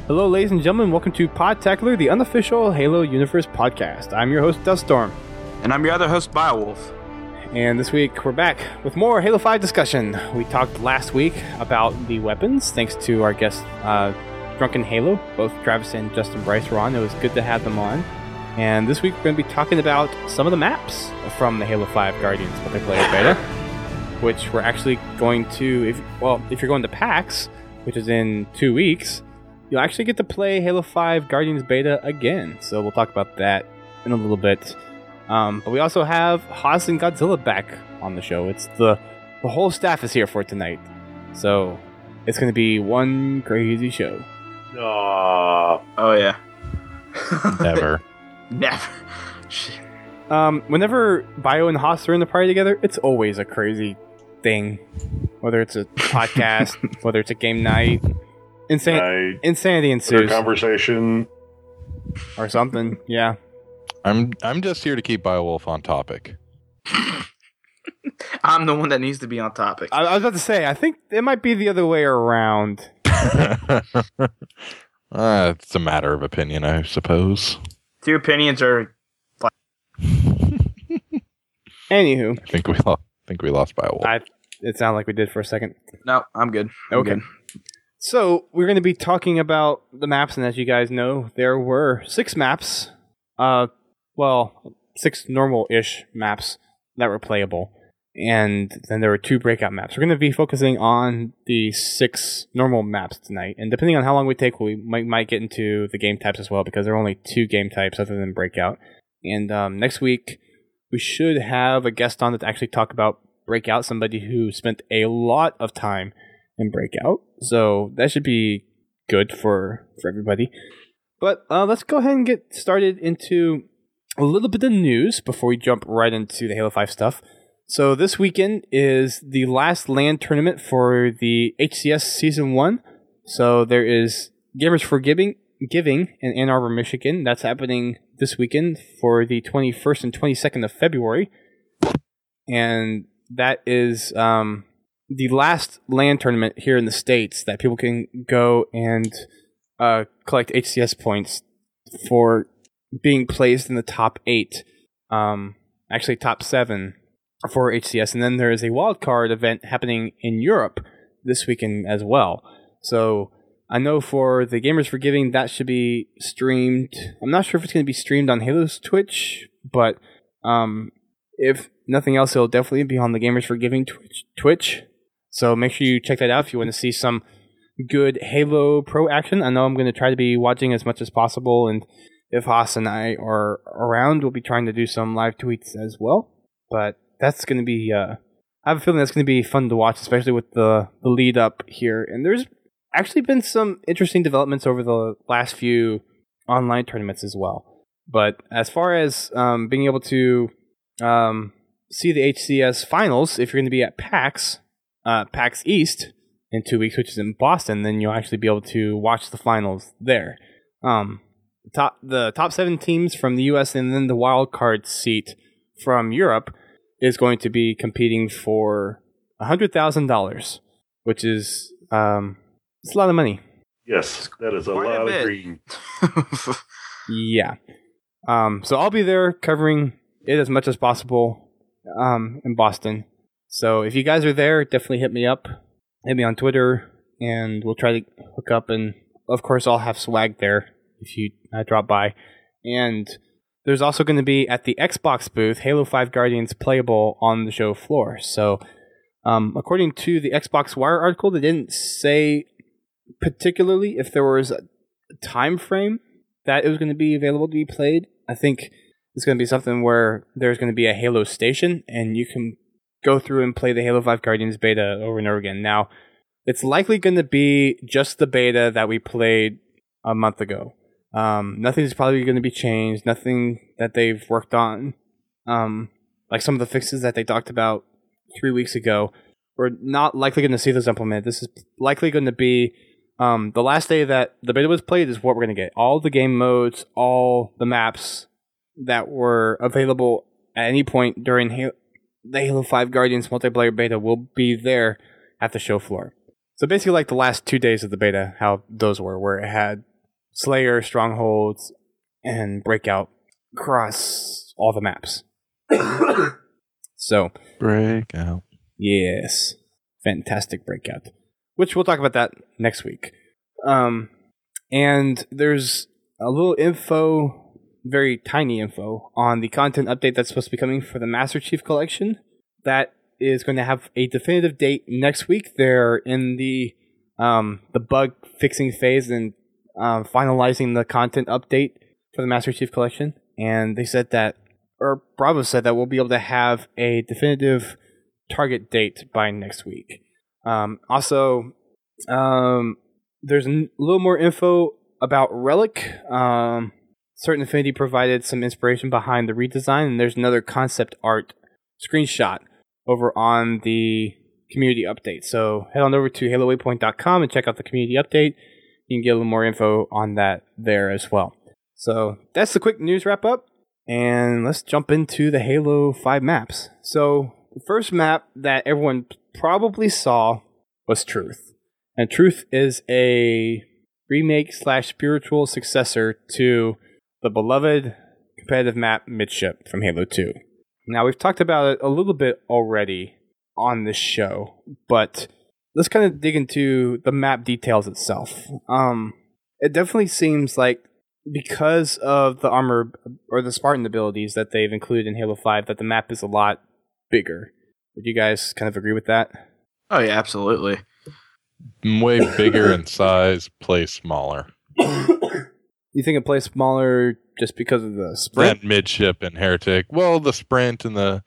Hello, ladies and gentlemen. Welcome to Podtacular, the unofficial Halo Universe podcast. I'm your host, Duststorm. And I'm your other host, Biowolf. And this week, we're back with more Halo 5 discussion. We talked last week about the weapons, thanks to our guest, Drunken Halo. Both Travis and Justin Bryce were on. It was good to have them on. And this week, we're going to be talking about some of the maps from the Halo 5 Guardians multiplayer beta, which we're actually going to, if you're going to PAX, which is in 2 weeks, you'll actually get to play Halo 5 Guardians beta again. So we'll talk about that in a little bit. But we also have Haas and Godzilla back on the show. It's the whole staff is here for tonight. So it's going to be one crazy show. Oh, yeah. Never. Never. Whenever Bio and Haas are in the party together, it's always a crazy thing. Whether it's a podcast, whether it's a game night. Insanity ensues. Conversation. Or something, yeah. I'm just here to keep Biowolf on topic. I'm the one that needs to be on topic. I was about to say, I think it might be the other way around. It's a matter of opinion, I suppose. Two opinions are... Anywho. I think we lost Biowolf. It sounded like we did for a second. No, I'm good. Okay. Good. So, we're going to be talking about the maps, and as you guys know, there were 6 maps. 6 normal-ish maps that were playable. And then there were 2 breakout maps. We're going to be focusing on the 6 normal maps tonight. And depending on how long we take, we might get into the game types as well, because there are only 2 game types other than breakout. And next week, we should have a guest on to actually talk about breakout, somebody who spent a lot of time in breakout. So that should be good for everybody. But let's go ahead and get started into a little bit of news before we jump right into the Halo 5 stuff. So this weekend is the last LAN tournament for the HCS Season 1. So there is Gamers for Giving in Ann Arbor, Michigan. That's happening this weekend for the 21st and 22nd of February. And that is the last LAN tournament here in the States that people can go and collect HCS points for being placed in the top 8. Actually, top 7 for HCS. And then there is a wildcard event happening in Europe this weekend as well. So I know for the Gamers for Giving, that should be streamed. I'm not sure if it's going to be streamed on Halo's Twitch, but if nothing else, it'll definitely be on the Gamers for Giving Twitch. So make sure you check that out if you want to see some good Halo Pro action. I know I'm going to try to be watching as much as possible, and if Haas and I are around, we'll be trying to do some live tweets as well. But that's going to be, I have a feeling that's going to be fun to watch, especially with the lead up here. And there's actually been some interesting developments over the last few online tournaments as well. But as far as being able to see the HCS finals, if you're going to be at PAX East in 2 weeks, which is in Boston, then you'll actually be able to watch the finals there. The top 7 teams from the US and then the wild card seat from Europe is going to be competing for $100,000, which is it's a lot of money. Yes, that is a Quite lot a of bit. green. Yeah. So I'll be there covering it as much as possible in Boston. So if you guys are there, definitely hit me up. Hit me on Twitter, and we'll try to hook up. And, of course, I'll have swag there if you drop by. And there's also going to be, at the Xbox booth, Halo 5 Guardians playable on the show floor. So according to the Xbox Wire article, they didn't say particularly if there was a time frame that it was going to be available to be played. I think it's going to be something where there's going to be a Halo station, and you can go through and play the Halo 5 Guardians beta over and over again. Now, it's likely going to be just the beta that we played a month ago. Nothing's probably going to be changed. Nothing that they've worked on. Like some of the fixes that they talked about 3 weeks ago. We're not likely going to see those implemented. This is likely going to be the last day that the beta was played is what we're going to get. All the game modes, all the maps that were available at any point during the Halo 5 Guardians multiplayer beta will be there at the show floor. So basically like the last 2 days of the beta, how those were, where it had Slayer, Strongholds, and Breakout across all the maps. So, Breakout. yes, fantastic Breakout. Which we'll talk about that next week. And there's a little info, very tiny info, on the content update that's supposed to be coming for the Master Chief Collection. That is going to have a definitive date next week. They're in the bug fixing phase and finalizing the content update for the Master Chief Collection. And they said that, or Bravo said that we'll be able to have a definitive target date by next week. Also, there's a little more info about Relic. Certain Affinity provided some inspiration behind the redesign, and there's another concept art screenshot over on the community update. So head on over to HaloWaypoint.com and check out the community update. You can get a little more info on that there as well. So that's the quick news wrap up, and let's jump into the Halo 5 maps. So the first map that everyone probably saw was Truth. And Truth is a remake / spiritual successor to the beloved competitive map Midship from Halo 2. Now, we've talked about it a little bit already on this show, but let's kind of dig into the map details itself. It definitely seems like because of the armor or the Spartan abilities that they've included in Halo 5, that the map is a lot bigger. Would you guys kind of agree with that? Oh yeah, absolutely. Way bigger in size, play smaller. You think it plays smaller just because of the sprint? That Midship and Heretic. Well, the sprint and the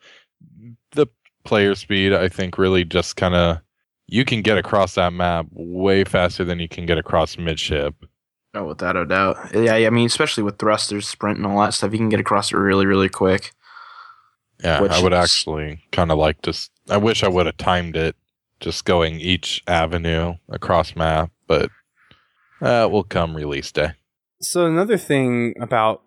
player speed, I think, really just kind of, you can get across that map way faster than you can get across Midship. Oh, without a doubt. Yeah, I mean, especially with thrusters, sprint, and all that stuff, you can get across it really, really quick. Yeah, I would actually kind of like to. I wish I would have timed it, just going each avenue across map, but it will come release day. So another thing about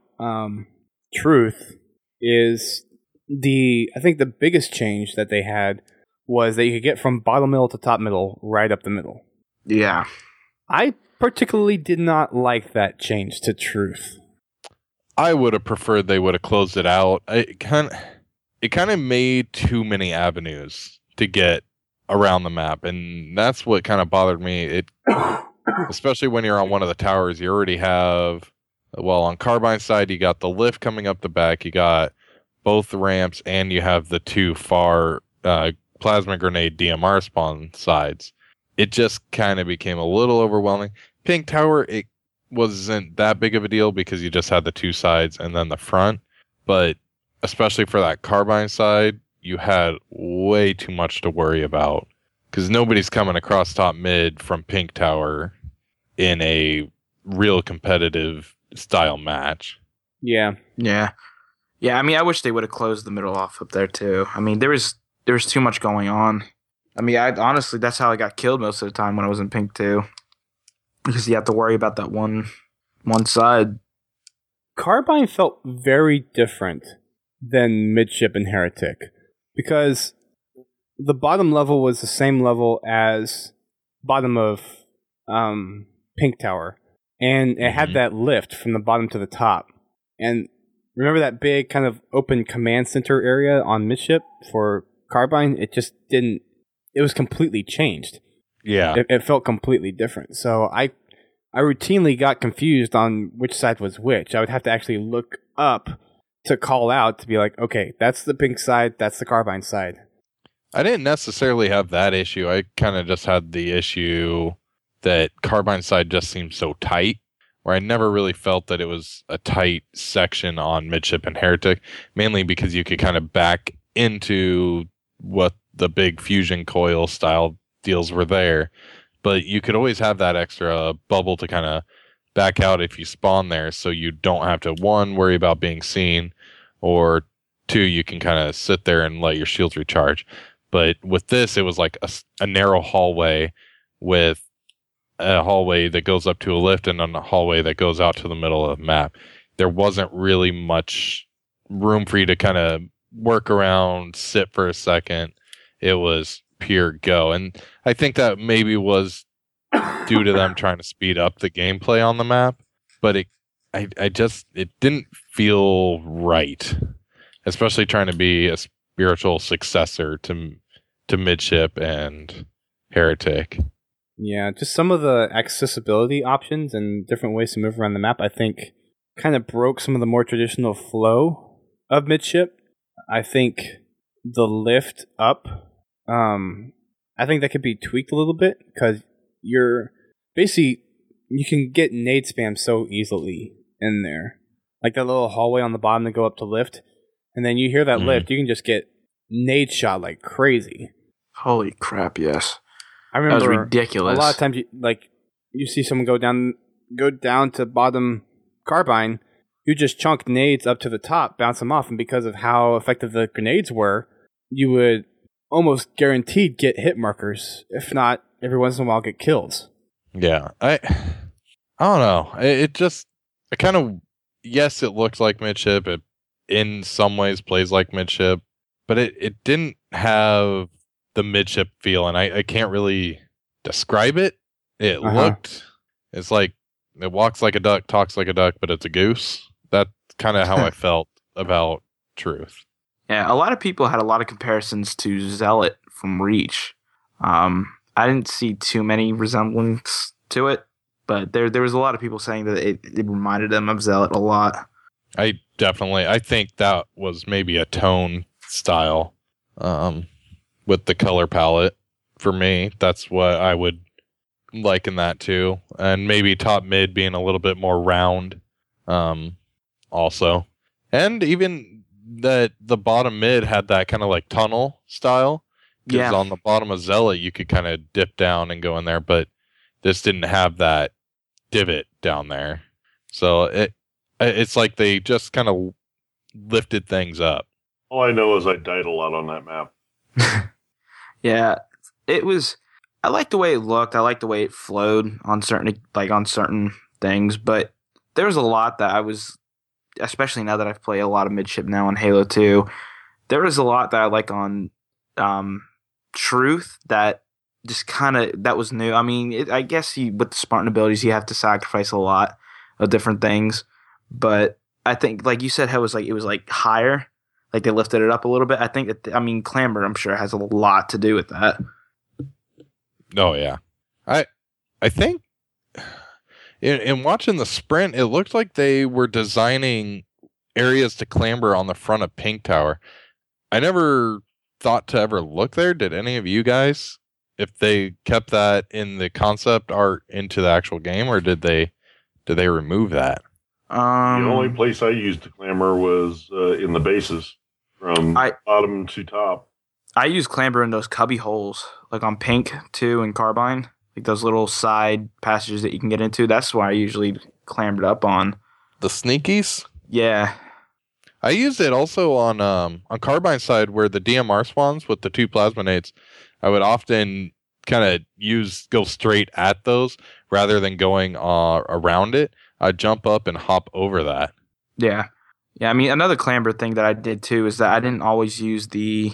Truth is I think the biggest change that they had was that you could get from bottom middle to top middle right up the middle. Yeah. I particularly did not like that change to Truth. I would have preferred they would have closed it out. It kind of made too many avenues to get around the map, and that's what kind of bothered me. Especially when you're on one of the towers, you already have, well, on Carbine side, you got the lift coming up the back, you got both the ramps, and you have the two far plasma grenade DMR spawn sides. It just kind of became a little overwhelming. Pink Tower, it wasn't that big of a deal because you just had the two sides and then the front, but especially for that Carbine side, you had way too much to worry about because nobody's coming across top mid from Pink Tower in a real competitive style match. Yeah. Yeah. Yeah, I mean, I wish they would have closed the middle off up there, too. I mean, there was too much going on. I mean, honestly, that's how I got killed most of the time when I was in Pink 2. Because you have to worry about that one side. Carbine felt very different than Midship and Heretic because the bottom level was the same level as bottom of Pink Tower, and it had that lift from the bottom to the top. And remember that big kind of open command center area on Midship for Carbine? It just didn't. It was completely changed. Yeah, it felt completely different. So I routinely got confused on which side was which. I would have to actually look up to call out to be like, okay, that's the Pink side, that's the Carbine side. I didn't necessarily have that issue. I kind of just had the issue that Carbine side just seemed so tight, where I never really felt that it was a tight section on Midship and Heretic, mainly because you could kind of back into what the big fusion coil style deals were there. But you could always have that extra bubble to kind of back out if you spawn there, so you don't have to, one, worry about being seen, or two, you can kind of sit there and let your shields recharge. But with this, it was like a narrow hallway with a hallway that goes up to a lift and a hallway that goes out to the middle of the map. There wasn't really much room for you to kind of work around, sit for a second. It was pure go. And I think that maybe was due to them trying to speed up the gameplay on the map. but it didn't feel right, especially trying to be a spiritual successor to Midship and Heretic. Yeah, just some of the accessibility options and different ways to move around the map, I think, kind of broke some of the more traditional flow of Midship. I think the lift up, I think that could be tweaked a little bit, because you can get nade spam so easily in there. Like that little hallway on the bottom to go up to lift, and then you hear that lift, you can just get nade shot like crazy. Holy crap! Yes, I remember that was ridiculous. A lot of times, you see someone go down to bottom carbine, you just chunk nades up to the top, bounce them off, and because of how effective the grenades were, you would almost guaranteed get hit markers, if not every once in a while get kills. Yeah, I don't know. It kind of, yes, it looks like Midship. It in some ways plays like Midship, but it didn't have the Midship feel, and I can't really describe it. It looked, it's like it walks like a duck, talks like a duck, but it's a goose. That's kind of how I felt about Truth. Yeah, a lot of people had a lot of comparisons to Zealot from Reach. I didn't see too many resemblance to it, but there was a lot of people saying that it reminded them of Zealot a lot. I think that was maybe a tone style with the color palette. For me, that's what I would liken that to. And maybe top mid being a little bit more round also. And even that the bottom mid had that kind of like tunnel style. Because on the bottom of Zealot, you could kind of dip down and go in there, but this didn't have that divot down there. So it's like they just kind of lifted things up. All I know is I died a lot on that map. Yeah, it was. I liked the way it looked. I liked the way it flowed on certain things, but there was a lot that I was, especially now that I've played a lot of Midship now on Halo 2, there was a lot that I like on Truth that just kind of, that was new. I mean, I guess with the Spartan abilities, you have to sacrifice a lot of different things, but I think, like you said, it was like higher, like they lifted it up a little bit. I think that, Clamber, I'm sure, has a lot to do with that. Oh yeah, I think in watching the sprint, it looked like they were designing areas to clamber on the front of Pink Tower. I never thought to ever look there. Did any of you guys? If they kept that in the concept art into the actual game, or did they remove that? The only place I used to clamber was in the bases, from bottom to top. I use clamber in those cubby holes, like on Pink 2 and Carbine, like those little side passages that you can get into. That's why I usually clambered up on. The sneakies? Yeah. I used it also on Carbine side, where the DMR spawns with the 2 plasma nades. I would often kind of go straight at those rather than going around it. I'd jump up and hop over that. Yeah. Yeah, another clamber thing that I did too is that I didn't always use the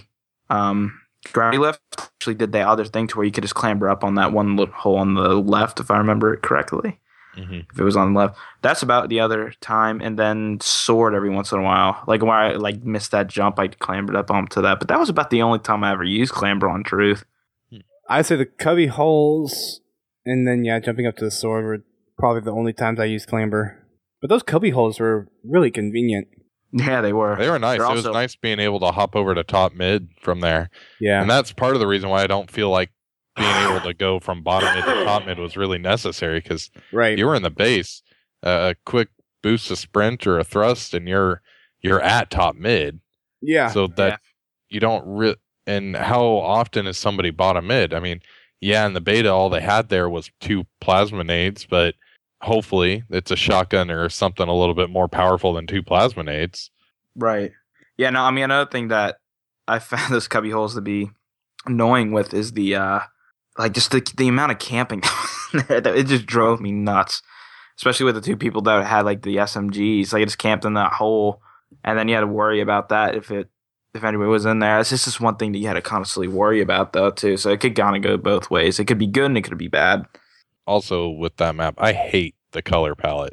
gravity lift. I actually did the other thing to where you could just clamber up on that one little hole on the left, if I remember it correctly. Mm-hmm. If it was on the left. That's about the other time. And then sword every once in a while. Like when I missed that jump, I clambered up onto that. But that was about the only time I ever used clamber on Truth. I'd say the cubby holes and then jumping up to the sword were probably the only times I used clamber. But those cubby holes were really convenient. Yeah, they were. They were nice. It was nice being able to hop over to top mid from there. Yeah. And that's part of the reason why I don't feel like being able to go from bottom mid to top mid was really necessary, because you were in the base, a quick boost to sprint or a thrust, and you're at top mid. Yeah. So that you don't and how often is somebody bottom mid? In the beta, all they had there was 2 plasma nades, but hopefully it's a shotgun or something a little bit more powerful than 2 plasma nades. Right. Yeah, no, another thing that I found those cubby holes to be annoying with is the just the amount of camping that it just drove me nuts. Especially with the 2 people that had the SMGs. They just camped in that hole, and then you had to worry about that if anybody was in there. It's just one thing that you had to constantly worry about though too. So it could kind of go both ways. It could be good and it could be bad. Also with that map, I hate the color palette.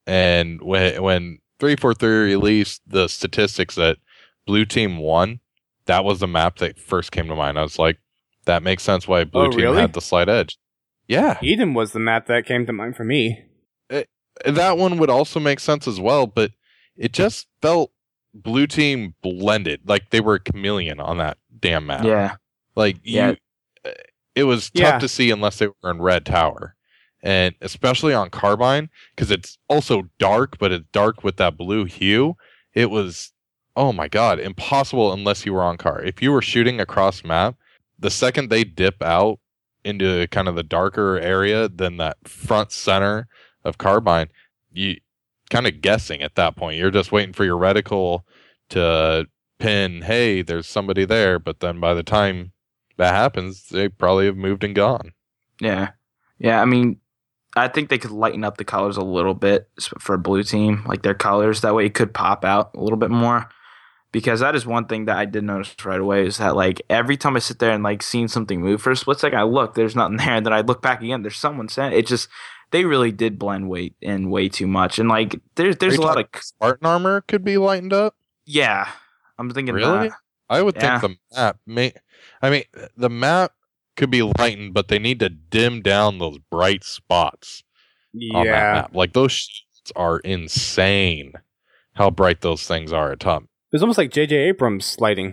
And when 343 released the statistics that blue team won, that was the map that first came to mind. I was like, that makes sense why blue team really? had the slight edge. Yeah. Eden was the map that came to mind for me. That one would also make sense as well, but it just felt blue team blended. Like they were a chameleon on that damn map. Yeah. Like it was tough to see unless they were in red tower. And especially on Carbine, because it's also dark, but it's dark with that blue hue. It was, oh my God, impossible unless you were on car. If you were shooting across map, the second they dip out into kind of the darker area than that front center of Carbine, you kind of guessing at that point. You're just waiting for your reticle to pin, hey, there's somebody there. But then by the time that happens, they probably have moved and gone. Yeah. Yeah, I mean, I think they could lighten up the colors a little bit for blue team, like their colors. That way it could pop out a little bit more. Because that is one thing that I did notice right away is that, like, every time I sit there and, like, seeing something move for a split second, I look, there's nothing there. And then I look back again, there's someone saying it. Just, they really did blend way too much. And, like, there's a lot of Spartan armor could be lightened up. Yeah. I'm thinking really? that. I would think the map the map could be lightened, but they need to dim down those bright spots on that map. Like those shots are insane. How bright those things are at top. It was almost like J.J. Abrams lighting.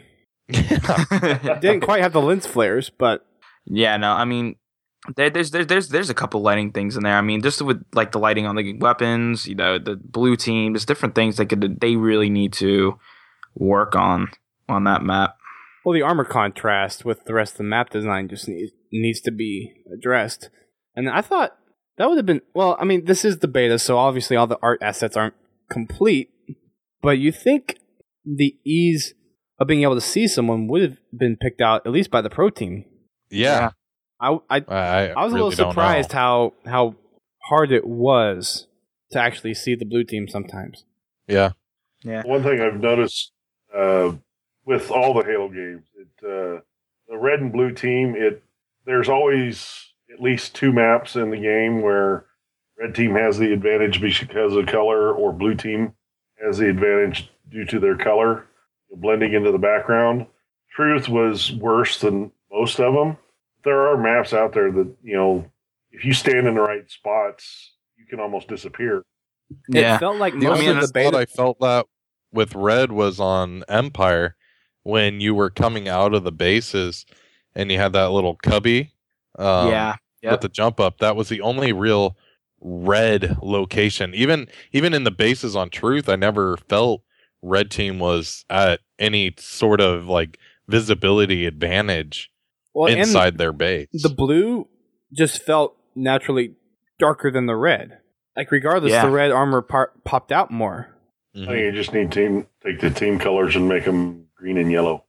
Didn't quite have the lens flares, but yeah, no, I mean, there's a couple lighting things in there. I mean, just with like the lighting on the weapons, you know, the blue team, there's different things they really need to work on that map. Well, the armor contrast with the rest of the map design just needs to be addressed. And I thought that would have been, well, I mean, this is the beta, so obviously all the art assets aren't complete, but you think the ease of being able to see someone would have been picked out at least by the pro team. Yeah. I was really a little surprised how hard it was to actually see the blue team sometimes. Yeah. Yeah. One thing I've noticed with all the Halo games, the red and blue team, there's always at least two maps in the game where red team has the advantage because of color, or blue team has the advantage due to their color blending into the background. Truth was worse than most of them. There are maps out there that, you know, if you stand in the right spots, you can almost disappear. It felt like most of the beta. I felt that with red was on Empire when you were coming out of the bases and you had that little cubby with the jump up. That was the only real red location. Even in the bases on Truth, I never felt red team was at any sort of like visibility advantage inside their base. The blue just felt naturally darker than the red. Like regardless, the red armor popped out more. I think you just need to take the team colors and make them green and yellow.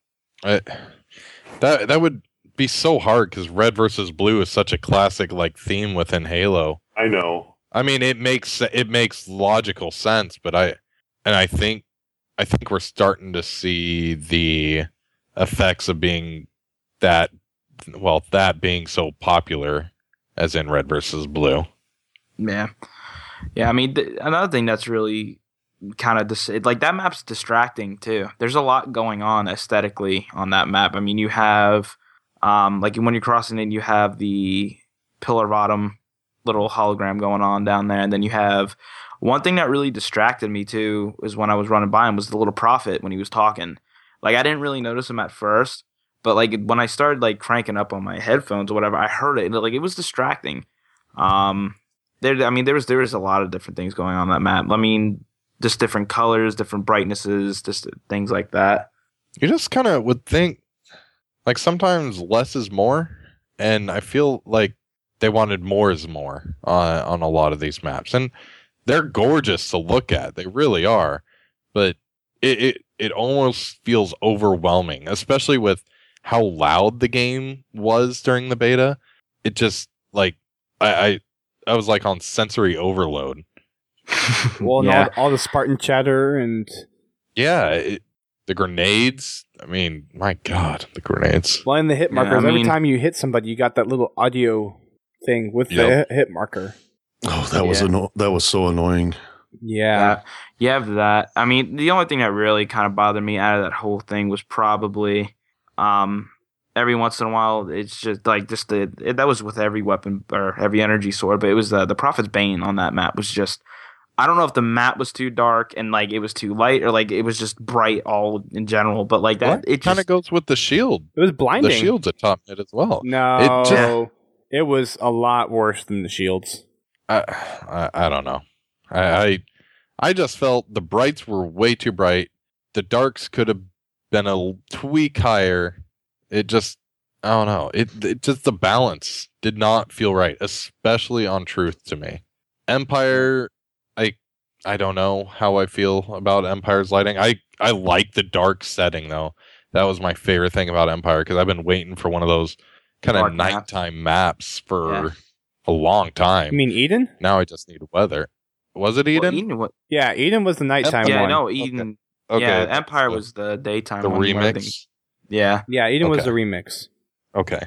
That would be so hard because red versus blue is such a classic like theme within Halo. I know. I mean, it makes logical sense, but I think we're starting to see the effects of being that being so popular, as in red versus blue. Yeah. I mean, another thing that's really kind of like that map's distracting too. There's a lot going on aesthetically on that map. I mean, you have like when you're crossing in, you have the pillar bottom little hologram going on down there, and then you have one thing that really distracted me too is when I was running by him was the little prophet when he was talking. Like I didn't really notice him at first, but like when I started like cranking up on my headphones or whatever, I heard it and like it was distracting. There was a lot of different things going on that map. I mean, just different colors, different brightnesses, just things like that. You just kind of would think like sometimes less is more, and I feel like they wanted more is more on a lot of these maps, and they're gorgeous to look at. They really are, but it almost feels overwhelming, especially with how loud the game was during the beta. It just like I was like on sensory overload. Well, and all the Spartan chatter and the grenades. I mean, my God, the grenades. Well, and the hit markers. Every time you hit somebody, you got that little audio thing with the hit marker. Oh, that was so annoying. Yeah. You have that. I mean, the only thing that really kind of bothered me out of that whole thing was probably every once in a while it's just like that was with every weapon or every energy sword, but it was the Prophet's Bane on that map was just, I don't know if the map was too dark and like it was too light or like it was just bright all in general, but like that Well, it kind of just goes with the shield. It was blinding. The shield's a top mid as well. No, it was a lot worse than the shields. I don't know. I just felt the brights were way too bright. The darks could have been a tweak higher. It just, I don't know. It just, the balance did not feel right, especially on Truth to me. Empire, I don't know how I feel about Empire's lighting. I like the dark setting though. That was my favorite thing about Empire because I've been waiting for one of those kind of nighttime maps for a long time. You mean Eden? Now I just need weather. Was it Eden? Well, Yeah, Eden was the nighttime yeah, one. no, Eden. Okay. Yeah, Empire was the daytime The one. remix. Yeah. Yeah, Eden was Okay. the remix. Okay.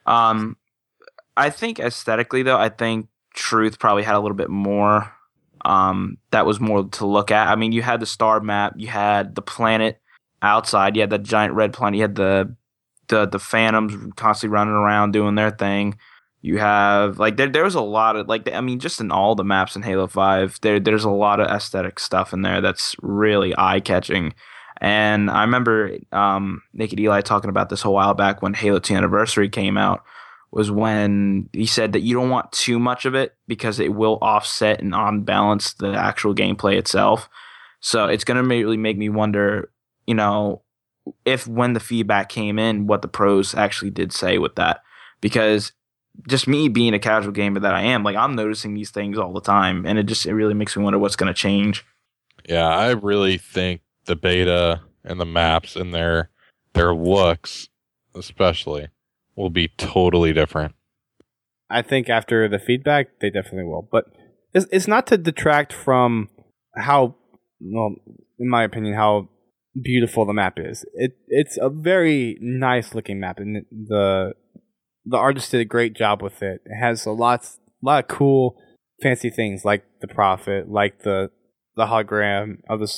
I think aesthetically though, I think Truth probably had a little bit more. That was more to look at. I mean, you had the star map, you had the planet outside, you had the giant red planet, you had the Phantoms constantly running around doing their thing. You have like there was a lot of like I mean, just in all the maps in Halo 5, there's a lot of aesthetic stuff in there that's really eye catching. And I remember Naked Eli talking about this a while back when Halo 2 Anniversary came out, was when he said that you don't want too much of it because it will offset and unbalance the actual gameplay itself. So it's going to really make me wonder, you know, if when the feedback came in, what the pros actually did say with that. Because just me being a casual gamer that I am, like I'm noticing these things all the time, and it really makes me wonder what's going to change. Yeah, I really think the beta and the maps and their looks, especially, will be totally different. I think after the feedback, they definitely will. But it's not to detract from how, well, in my opinion, how beautiful the map is. It's a very nice looking map, and the artist did a great job with it. It has a lot of cool, fancy things like the Prophet, like the hologram of the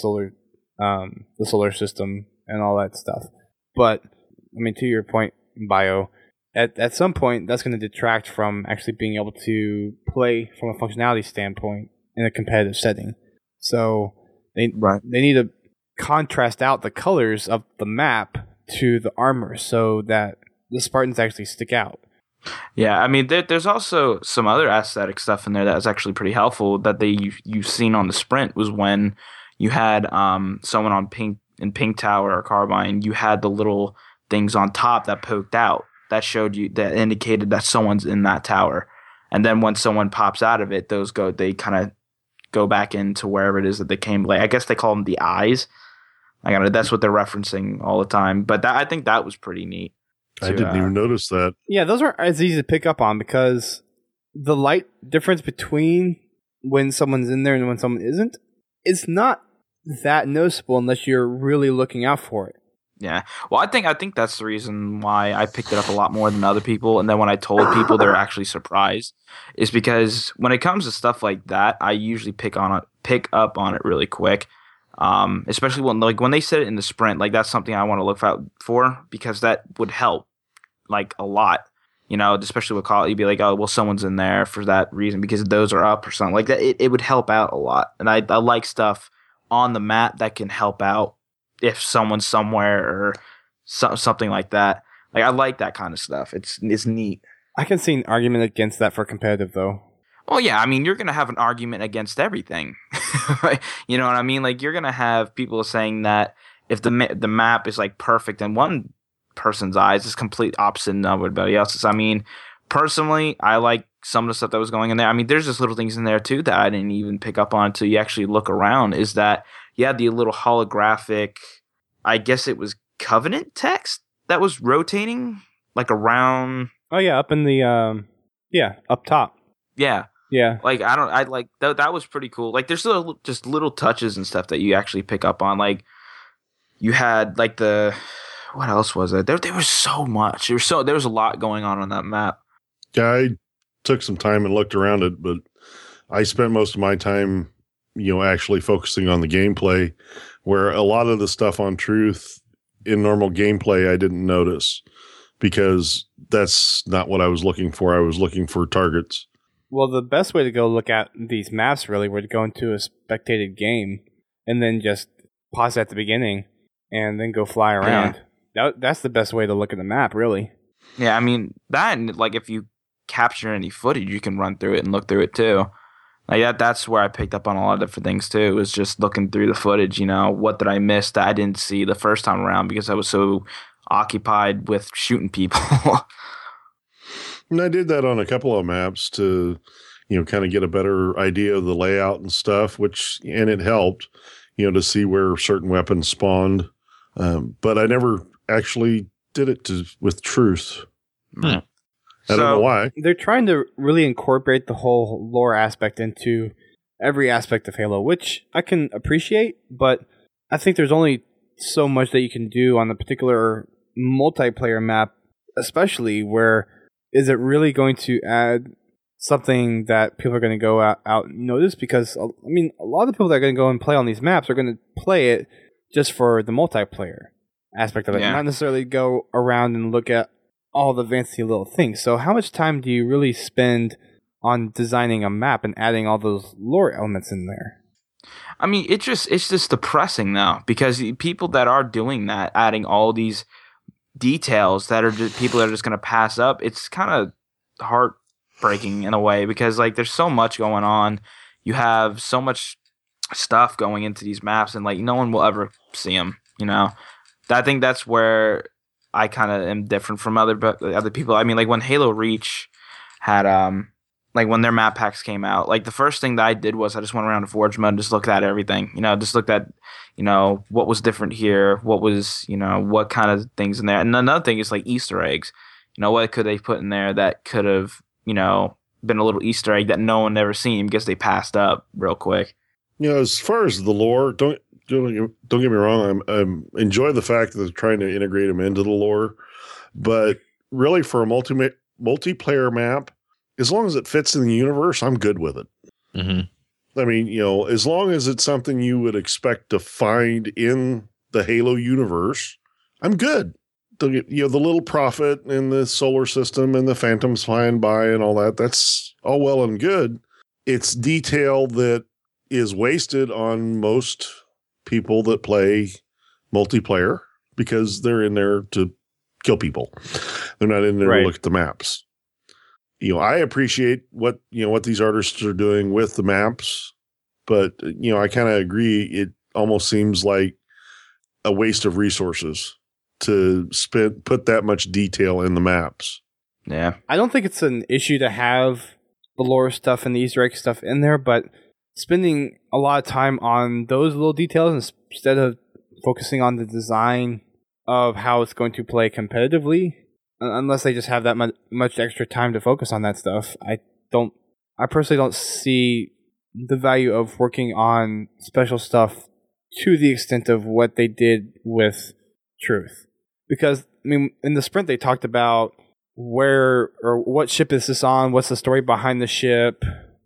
solar system, and all that stuff. But I mean, to your point, Bio, at some point that's going to detract from actually being able to play from a functionality standpoint in a competitive setting. So they need to contrast out the colors of the map to the armor so that the Spartans actually stick out. Yeah, I mean, there's also some other aesthetic stuff in there that was actually pretty helpful that you've seen on the Sprint was when you had someone on Pink Tower or Carbine, you had the little things on top that poked out that showed you, that indicated that someone's in that tower. And then when someone pops out of it, they kind of go back into wherever it is that they came. Like, I guess they call them the eyes. That's what they're referencing all the time. But I think that was pretty neat. I didn't even notice that. Yeah, those aren't as easy to pick up on because the light difference between when someone's in there and when someone isn't, it's not that noticeable unless you're really looking out for it. Yeah. Well, I think that's the reason why I picked it up a lot more than other people. And then when I told people, they're actually surprised. Is because when it comes to stuff like that, I usually pick up on it really quick. Especially when they said it in the Sprint, like that's something I want to look out for because that would help like a lot. You know, especially with Call, you'd be like, oh, well, someone's in there for that reason because those are up or something like that. It would help out a lot. And I like stuff on the map that can help out if someone's somewhere or something like that. Like I like that kind of stuff. It's neat. I can see an argument against that for competitive though. Well, yeah, I mean, you're going to have an argument against everything. You know what I mean? Like you're going to have people saying that if the map is like perfect in one person's eyes, it's complete opposite of everybody else's. I mean, personally, I like some of the stuff that was going in there. I mean, there's just little things in there too that I didn't even pick up on until you actually look around. Is that you had the little holographic, I guess it was Covenant text that was rotating like around. Oh yeah, up in the up top. Yeah. Yeah. Like that was pretty cool. Like there's just little touches and stuff that you actually pick up on. Like you had like what else was it? There was so much. There was a lot going on that map. Yeah, I took some time and looked around it, but I spent most of my time actually focusing on the gameplay, where a lot of the stuff on Truth in normal gameplay I didn't notice because that's not what I was looking for. I was looking for targets. Well, the best way to go look at these maps really would go into a spectated game and then just pause at the beginning and then go fly around. That's the best way to look at the map, really. Yeah, I mean, that, and like if you capture any footage, you can run through it and look through it too. Like that's where I picked up on a lot of different things too. It was just looking through the footage, what did I miss that I didn't see the first time around because I was so occupied with shooting people. And I did that on a couple of maps to, kind of get a better idea of the layout and stuff, and it helped, to see where certain weapons spawned. But I never actually did it with Truth. I don't know why. They're trying to really incorporate the whole lore aspect into every aspect of Halo, which I can appreciate, but I think there's only so much that you can do on the particular multiplayer map, especially where is it really going to add something that people are going to go out and notice? Because, a lot of people that are going to go and play on these maps are going to play it just for the multiplayer aspect of it, not necessarily go around and look at all the fancy little things. So how much time do you really spend on designing a map and adding all those lore elements in there? I mean, it's just depressing though, because people that are doing that, adding all these details that are just people that are just going to pass up, it's kind of heartbreaking in a way because like there's so much going on. You have so much stuff going into these maps and like no one will ever see them, I think that's where I kind of am different from other people. I mean, like when Halo Reach had like when their map packs came out, like the first thing that I did was I just went around to Forge mode and just looked at everything, just looked at, what was different here, what was, what kind of things in there. And another thing is like Easter eggs, what could they put in there that could have, been a little Easter egg that no one ever seen because they passed up real quick. As far as the lore, don't get me wrong. I enjoy the fact that they're trying to integrate them into the lore, but really for a multiplayer map, as long as it fits in the universe, I'm good with it. Mm-hmm. I mean, as long as it's something you would expect to find in the Halo universe, I'm good. The little prophet in the solar system and the phantoms flying by and all that, that's all well and good. It's detail that is wasted on most people that play multiplayer because they're in there to kill people. They're not in there to look at the maps. I appreciate what these artists are doing with the maps, but I kind of agree. It almost seems like a waste of resources to put that much detail in the maps. Yeah. I don't think it's an issue to have the lore stuff and the Easter egg stuff in there, but spending a lot of time on those little details instead of focusing on the design of how it's going to play competitively, unless they just have that much extra time to focus on that stuff, I personally don't see the value of working on special stuff to the extent of what they did with Truth. Because, in the sprint they talked about where or what ship is this on, what's the story behind the ship,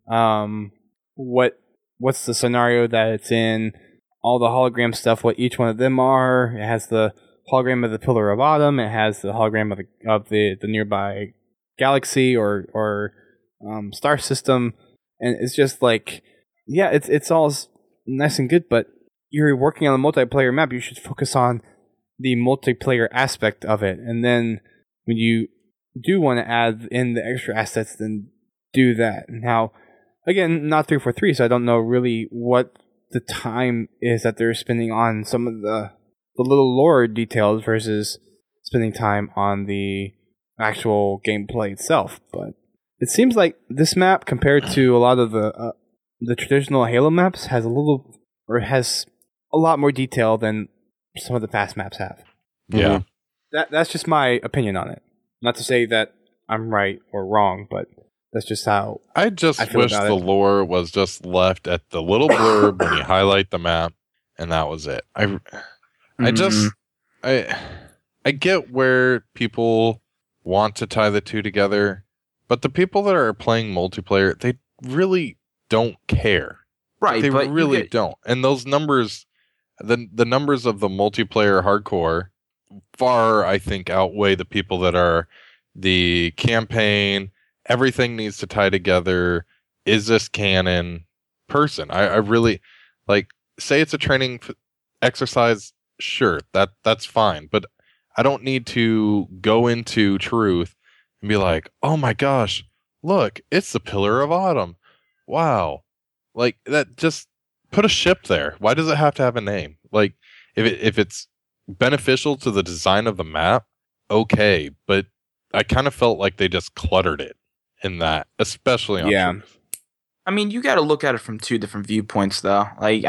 what's the scenario that it's in, all the hologram stuff, what each one of them are. It has the hologram of the Pillar of Autumn. It has the hologram of the nearby galaxy or star system, and it's just like, yeah, it's all nice and good, but you're working on a multiplayer map. You should focus on the multiplayer aspect of it, and then when you do want to add in the extra assets, then do that. Now, again, not 343, so I don't know really what the time is that they're spending on some of the little lore details versus spending time on the actual gameplay itself. But it seems like this map, compared to a lot of the traditional Halo maps, has a lot more detail than some of the past maps have. Yeah. That's just my opinion on it. Not to say that I'm right or wrong, but that's just how I wish the lore was just left at the little blurb when you highlight the map, and that was it. I get where people want to tie the two together, but the people that are playing multiplayer, they really don't care. Right, They but you really get- don't. And those numbers, the numbers of the multiplayer hardcore far, I think, outweigh the people that are the campaign. Everything needs to tie together. Is this canon person? I really like, say it's a training exercise. Sure, that's fine. But I don't need to go into truth and be like, oh my gosh, look, it's the Pillar of Autumn. Wow. Like that, just put a ship there. Why does it have to have a name? Like if it's beneficial to the design of the map, okay, but I kind of felt like they just cluttered it in that, especially on Yeah. Truth. I mean, you got to look at it from two different viewpoints, though. Like,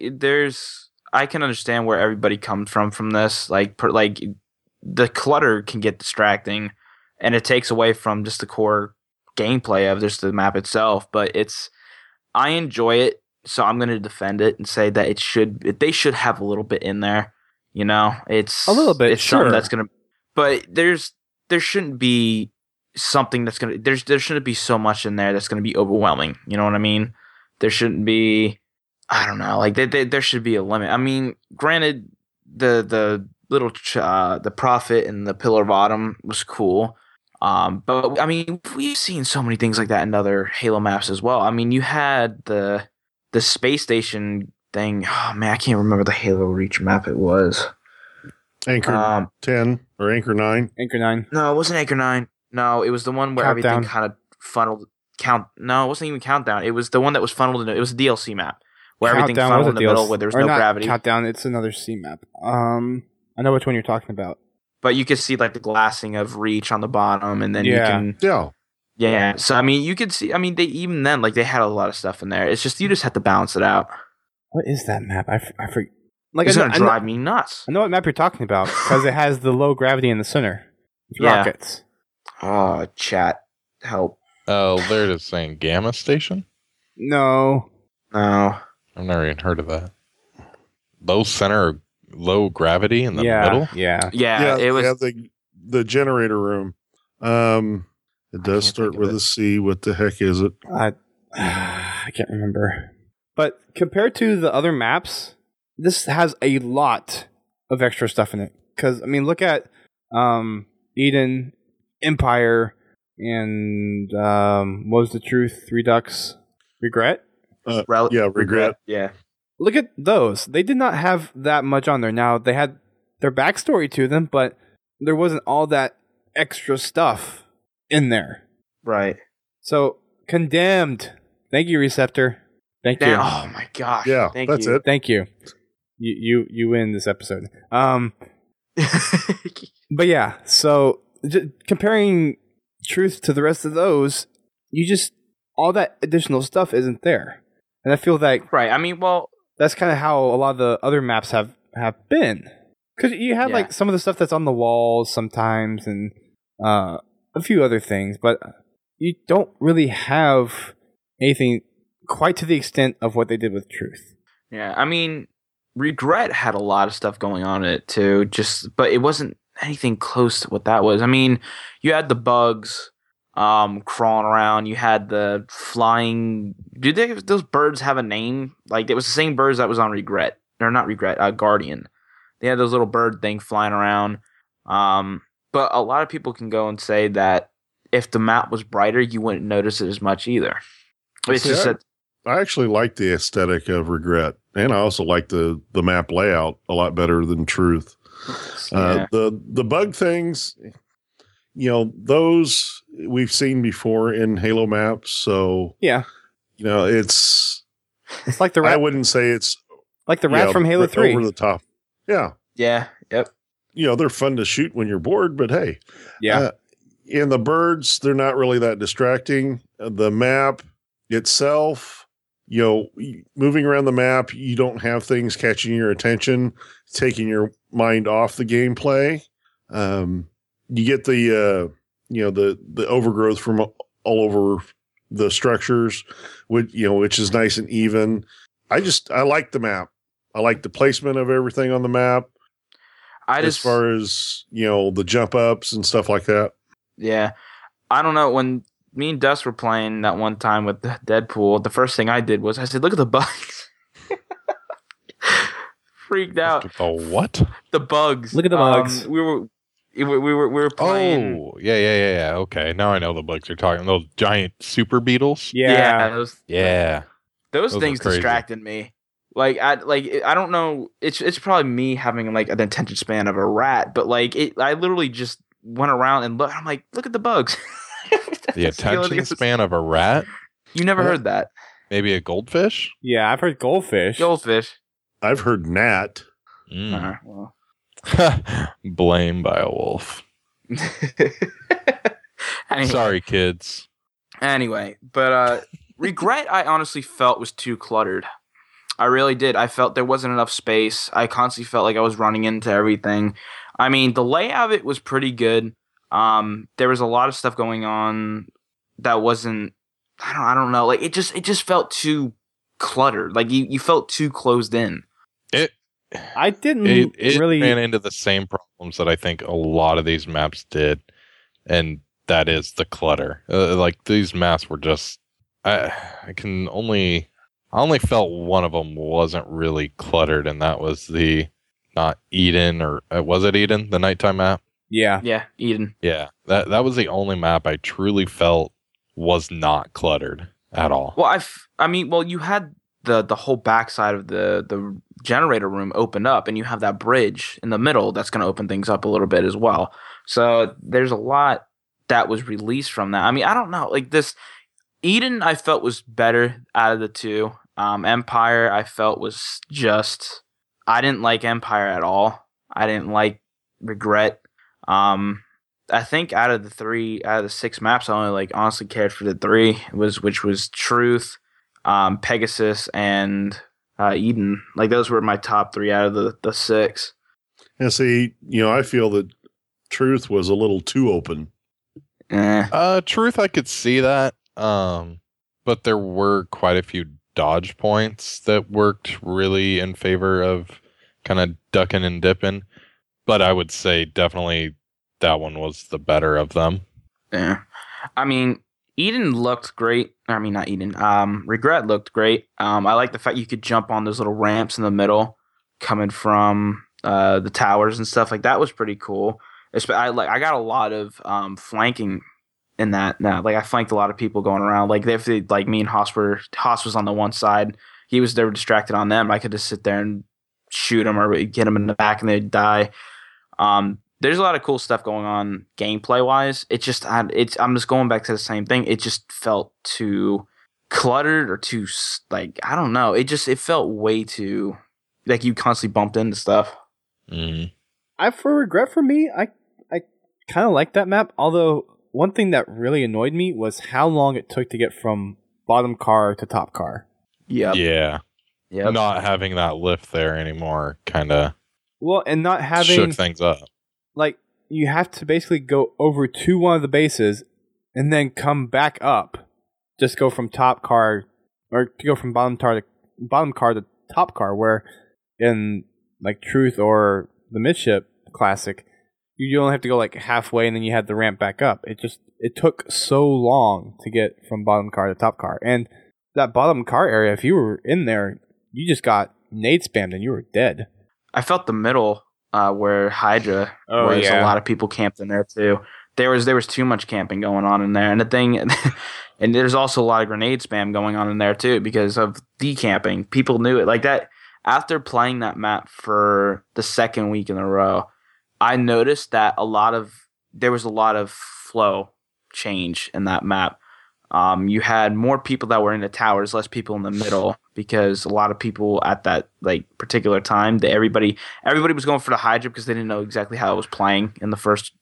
I can understand where everybody comes from this. Like, the clutter can get distracting, and it takes away from just the core gameplay of just the map itself. But I enjoy it, so I'm going to defend it and say that they should have a little bit in there. You know, it's A little bit, It's something sure. that's gonna, but there shouldn't be something that's gonna. There shouldn't be so much in there that's gonna be overwhelming. You know what I mean? There shouldn't be. I don't know. Like there should be a limit. I mean, granted, the little the Prophet and the Pillar of Autumn was cool. But I mean, we've seen so many things like that in other Halo maps as well. I mean, you had the space station thing. Oh man, I can't remember the Halo Reach map it was. Anchor 10 or Anchor 9. Anchor 9. No, it wasn't Anchor 9. No, it was the one where Countdown. everything kind of funneled. No, it wasn't even Countdown. It was the one that was funneled into. It was a DLC map where everything Countdown funneled was in a the middle DLC where there was or no not gravity. Countdown, it's another C map. I know which one you're talking about. But you could see like the glassing of Reach on the bottom, and then you Yeah. can. Yeah. Yeah. So I mean, you could see. I mean, they even then like they had a lot of stuff in there. It's just you just have to balance it out. What is that map? I forget. Like, It's I gonna know, drive me nuts. I know what map you're talking about because it has the low gravity in the center. It's Yeah. rockets. Oh, chat, help! Oh, they're just saying Gamma Station? No. No. I've never even heard of that. Low center, low gravity in the yeah. middle? Yeah. Yeah, it was. the generator room. It does can't start think of with it. a C. What the heck is it? I can't remember. But compared to the other maps, this has a lot of extra stuff in it. Because, I mean, look at Eden, Empire, and what was the truth? Redux, Regret? Yeah, Regret. Yeah. Look at those. They did not have that much on there. Now, they had their backstory to them, but there wasn't all that extra stuff in there. Right. So, Condemned. Thank you, Receptor. Thank you. Oh my gosh. Yeah, Thank that's you. it. Thank you. You win this episode. But yeah, so comparing Truth to the rest of those, all that additional stuff isn't there. And I feel like Right. I mean, well, that's kind of how a lot of the other maps have been. Because you have Yeah. like some of the stuff that's on the walls sometimes and a few other things, but you don't really have anything quite to the extent of what they did with Truth. yeah. I mean, Regret had a lot of stuff going on in it too. But it wasn't anything close to what that was. I mean, you had the bugs crawling around. You had the flying. Those birds have a name? Like it was the same birds that was on Regret, or not Regret, Guardian. They had those little bird thing flying around. But a lot of people can go and say that if the map was brighter, you wouldn't notice it as much either. It's See, just that. I actually like the aesthetic of Regret, and I also like the map layout a lot better than Truth. Yeah. The bug things, those we've seen before in Halo maps. So Yeah, it's it's like the I rat, wouldn't say it's from Halo 3. over the top. Yeah, Yeah. Yep. they're fun to shoot when you're bored, but hey, Yeah, and the birds, they're not really that distracting. The map itself, moving around the map, you don't have things catching your attention, taking your mind off the gameplay. You get the overgrowth from all over the structures, which is nice and even. I like the map. I like the placement of everything on the map. As far as the jump ups and stuff like that. Yeah. I don't know, when me and Dust were playing that one time with Deadpool. The first thing I did was I said, "Look at the bugs." Freaked out. The what? The bugs. Look at the bugs. We were playing. Oh, yeah. Okay, now I know the bugs you're talking. Those giant super beetles. Yeah. Those Yeah. those Those things are crazy. distracted me. I don't know. It's probably me having like an attention span of a rat, but like I literally just went around and look. I'm like, look at the bugs. The attention span of a rat? You never heard that? Maybe a goldfish? Yeah, I've heard goldfish. Goldfish. I've heard gnat. Mm. Well. Blame by a wolf. Anyway. Sorry, kids. Anyway, but Regret I honestly felt was too cluttered. I really did. I felt there wasn't enough space. I constantly felt like I was running into everything. I mean, the layout of it was pretty good. There was a lot of stuff going on that wasn't. I don't know. Like it just felt too cluttered. Like you felt too closed in. I didn't It really. ran into the same problems that I think a lot of these maps did, and that is the clutter. Like these maps were just. I only felt one of them wasn't really cluttered, and that was the not Eden or was it Eden, the nighttime map? Yeah. Yeah, Eden. Yeah, that was the only map I truly felt was not cluttered at all. Well, you had the whole backside of the generator room opened up, and you have that bridge in the middle that's going to open things up a little bit as well. So there's a lot that was released from that. I mean, I don't know, like this Eden I felt was better out of the two. Empire I felt was just I didn't like Empire at all. I didn't like Regret. I think out of the 6 maps, I only honestly cared for the 3, which was Truth, Pegasus, and Eden. Like those were my top 3 out of the 6. And see, I feel that Truth was a little too open. Truth, I could see that. But there were quite a few dodge points that worked really in favor of kind of ducking and dipping. But I would say definitely that one was the better of them. Yeah. I mean, Eden looked great. I mean, not Eden. Regret looked great. I like the fact you could jump on those little ramps in the middle coming from the towers and stuff. Like that was pretty cool. I got a lot of flanking in that. Now, I flanked a lot of people going around. Like me and Haas was on the one side. They were distracted on them. I could just sit there and shoot them or get them in the back and they'd die. There's a lot of cool stuff going on gameplay wise. I'm just going back to the same thing. It just felt too cluttered or too I don't know. It felt way too like you constantly bumped into stuff. Mm. For Regret for me, I kind of like that map. Although one thing that really annoyed me was how long it took to get from bottom car to top car. Yep. Yeah. Yep. Not having that lift there anymore kind of And not having shook things up. You have to basically go over to one of the bases and then come back up. Just go from top car or to go from bottom car to top car. Where in Truth or the Midship Classic, you only have to go halfway and then you have the ramp back up. It took so long to get from bottom car to top car, and that bottom car area, if you were in there, you just got nade spammed and you were dead. I felt the middle where Hydra was. Yeah. A lot of people camped in there too. There was too much camping going on in there, and there's also a lot of grenade spam going on in there too because of decamping. People knew it like that. After playing that map for the second week in a row, I noticed that there was a lot of flow change in that map. You had more people that were in the towers, less people in the middle, because a lot of people at that particular time, everybody was going for the Hydra because they didn't know exactly how it was playing in the first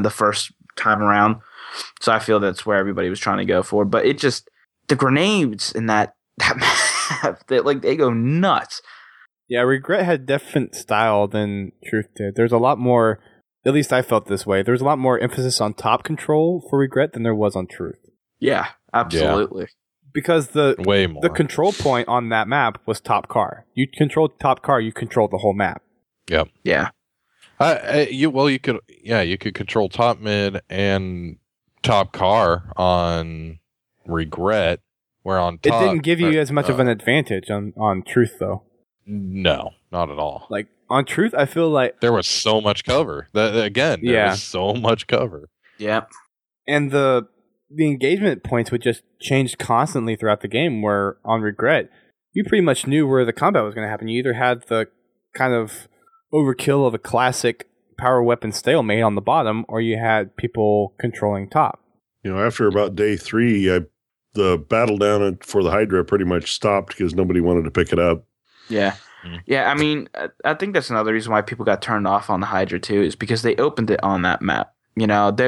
time around. So I feel that's where everybody was trying to go for. But the grenades in that map, they go nuts. Yeah, Regret had different style than Truth did. There's a lot more, at least I felt this way, there's a lot more emphasis on top control for Regret than there was on Truth. Yeah, absolutely. Because Way more. the control point on that map was top car. You controlled top car, you controlled the whole map. Yep. Yeah. You could control top, mid, and top car on regret, where on It top, didn't give you as much of an advantage on truth, though. No, not at all. Like, on truth, I feel like... There was so much cover. There was so much cover. Yep. And the engagement points would just change constantly throughout the game, where on regret, you pretty much knew where the combat was going to happen. You either had the kind of overkill of a classic power weapon stalemate on the bottom, or you had people controlling top. After about day 3, the battle down for the Hydra pretty much stopped because nobody wanted to pick it up. Yeah. Yeah, I mean, I think that's another reason why people got turned off on the Hydra too, is because they opened it on that map. You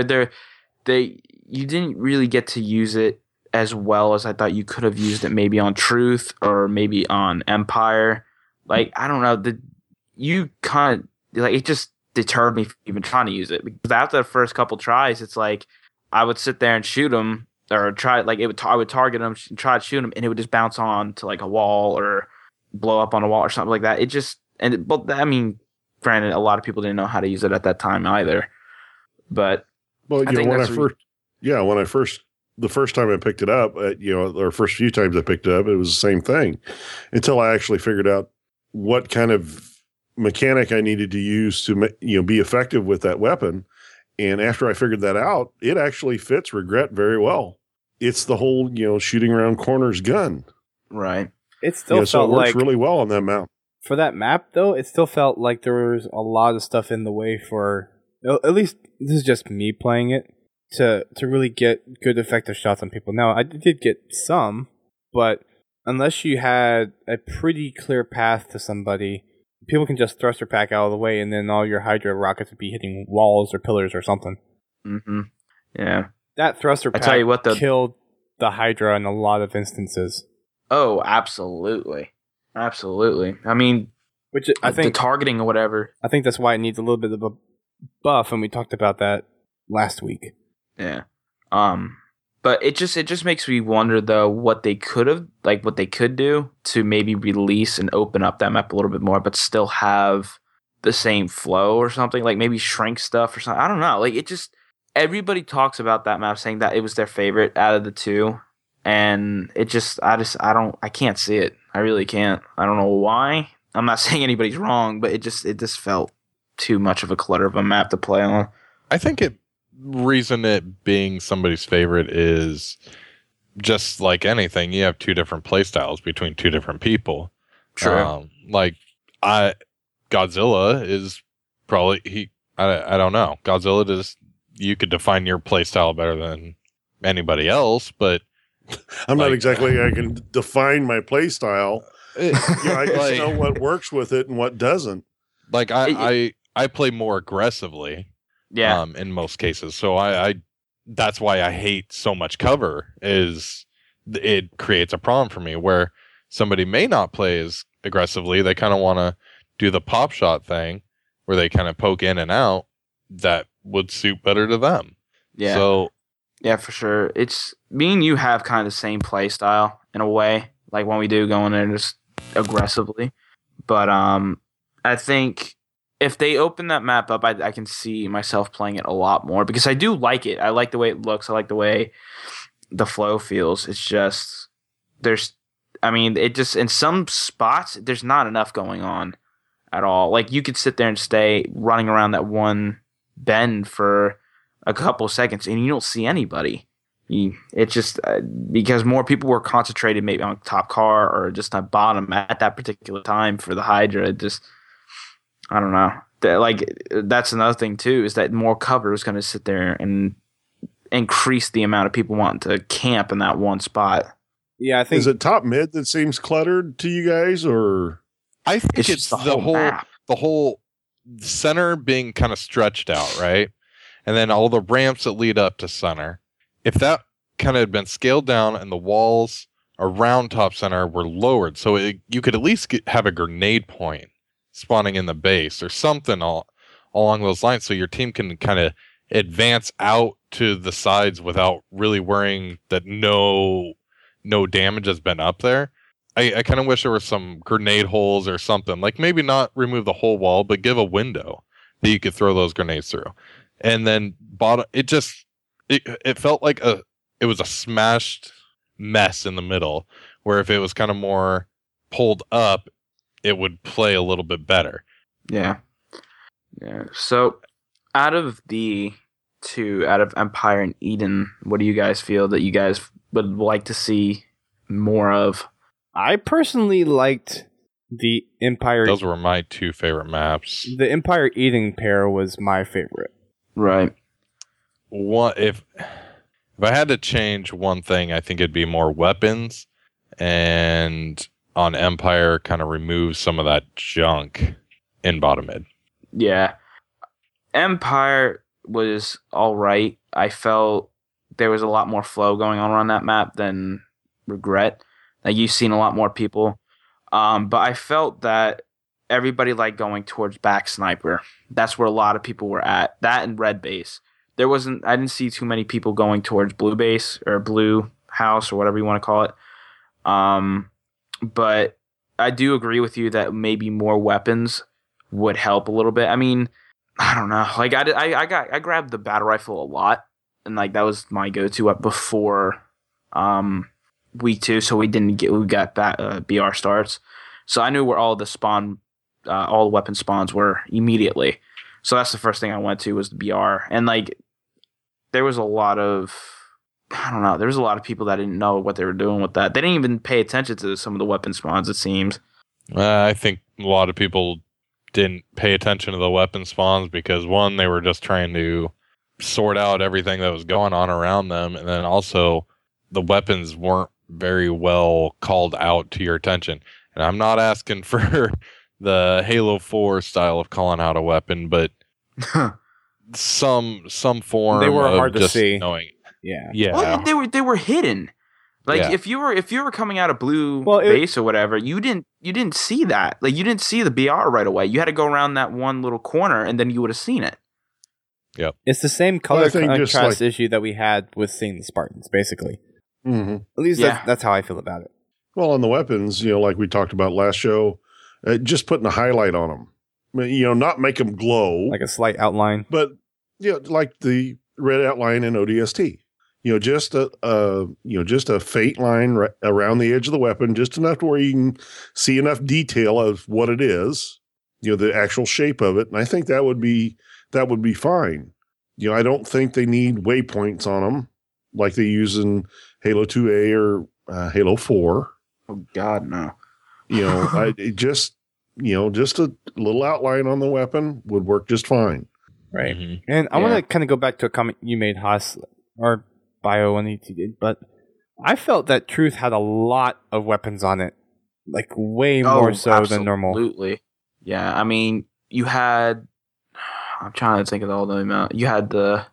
didn't really get to use it as well as I thought you could have used it maybe on Truth or maybe on Empire. Like, I don't know, you kind of, like, it just deterred me from even trying to use it. Because after the first couple tries, it's like, I would sit there and shoot them, or try, like, I would target them, try to shoot them, and it would just bounce on to, like, a wall or blow up on a wall or something like that. I mean, granted, a lot of people didn't know how to use it at that time either. But, well, the first time I picked it up, or first few times I picked it up, it was the same thing until I actually figured out what kind of mechanic I needed to use to, be effective with that weapon. And after I figured that out, it actually fits regret very well. It's the whole, shooting around corners gun. Right. It still felt so it works like, really well on that map. For that map, though, it still felt like there was a lot of stuff in the way for, at least this is just me playing it, to really get good effective shots on people. Now, I did get some, but unless you had a pretty clear path to somebody, people can just thruster pack out of the way, and then all your Hydra rockets would be hitting walls or pillars or something. Mm-hmm. Yeah. That thruster pack killed the Hydra in a lot of instances. Oh, absolutely. Absolutely. I mean, which I think the targeting or whatever. I think that's why it needs a little bit of a buff, and we talked about that last week. Yeah. But it just makes me wonder though what they could do to maybe release and open up that map a little bit more, but still have the same flow or something, like maybe shrink stuff or something. I don't know. Like, everybody talks about that map saying that it was their favorite out of the two. And I can't see it. I really can't. I don't know why. I'm not saying anybody's wrong, but it just felt too much of a clutter of a map to play on. I think reason it being somebody's favorite is just like anything. You have two different play styles between two different people. True. Godzilla is probably I don't know. Godzilla you could define your play style better than anybody else, but I'm not exactly. I can define my play style. I just know what works with it and what doesn't. Like I play more aggressively. Yeah. In most cases, so I that's why I hate so much cover. Is it creates a problem for me where somebody may not play as aggressively. They kind of want to do the pop shot thing where they kind of poke in and out. That would suit better to them. Yeah. So. Yeah, for sure. It's me and you have kind of the same play style in a way, like when we do go in there just aggressively. But I think if they open that map up, I can see myself playing it a lot more because I do like it. I like the way it looks. I like the way the flow feels. It's just in some spots there's not enough going on at all. Like, you could sit there and stay running around that one bend for a couple of seconds and you don't see anybody. It's just because more people were concentrated maybe on top car or just on bottom at that particular time for the Hydra. I don't know. That's another thing too, is that more cover is going to sit there and increase the amount of people wanting to camp in that one spot. Yeah, I think. Is it top mid that seems cluttered to you guys, or? I think it's the whole center being kind of stretched out, right? And then all the ramps that lead up to center. If that kind of had been scaled down and the walls around top center were lowered, so you could at least have a grenade point spawning in the base or something along those lines, so your team can kind of advance out to the sides without really worrying that no damage has been up there. I kind of wish there were some grenade holes or something. Like, maybe not remove the whole wall, but give a window that you could throw those grenades through. And then it's it felt like it was a smashed mess in the middle, where if it was kind of more pulled up, it would play a little bit better. Yeah. So, out of the two, out of Empire and Eden, what do you guys feel that you guys would like to see more of? I personally liked the Empire. Those were my two favorite maps. The Empire Eden pair was my favorite. Right. If I had to change one thing, I think it'd be more weapons, and on Empire kind of remove some of that junk in bottom mid. Yeah. Empire was all right. I felt there was a lot more flow going on that map than Regret. Like, you've seen a lot more people. But I felt that everybody liked going towards back sniper. That's where a lot of people were at. That and red base. I didn't see too many people going towards blue base or blue house or whatever you want to call it. But I do agree with you that maybe more weapons would help a little bit. I mean, I don't know. Like, I grabbed the battle rifle a lot, and like that was my go-to up before week 2, so we got BR starts. So I knew where all the weapon spawns were immediately. So that's the first thing I went to was the BR, and like there was a lot of people that didn't know what they were doing with that. They didn't even pay attention to some of the weapon spawns, it seems. I think a lot of people didn't pay attention to the weapon spawns because, one, they were just trying to sort out everything that was going on around them, and then also the weapons weren't very well called out to your attention. And I'm not asking for the Halo 4 style of calling out a weapon, but some form They were of hard to just see. knowing. Yeah. Yeah. Well, they were hidden. Like, Yeah. if you were coming out of blue Well, base or whatever, you didn't see that. Like, you didn't see the BR right away. You had to go around that one little corner, and then you would have seen it. It's the same color I think just contrast like- issue that we had with seeing the Spartans, basically. Mm-hmm. At least Yeah. that's how I feel about it. Well, on the weapons, like we talked about last show, just putting a highlight on them. Not make them glow, Like a slight outline. but like the red outline in ODST. Just a faint line around the edge of the weapon, just enough to where you can see enough detail of what it is. The actual shape of it, and I think that would be fine. I don't think they need waypoints on them like they use in Halo 2A or Halo 4. Oh God, no. Just a little outline on the weapon would work just fine. Right. Mhm. And I Yeah. want to kind of go back to a comment you made, Haas, or Bio when he did, but I felt that Truth had a lot of weapons on it. Like, way more so than normal. Absolutely. Yeah, I mean, you had... I'm trying to think of all the amount. You had the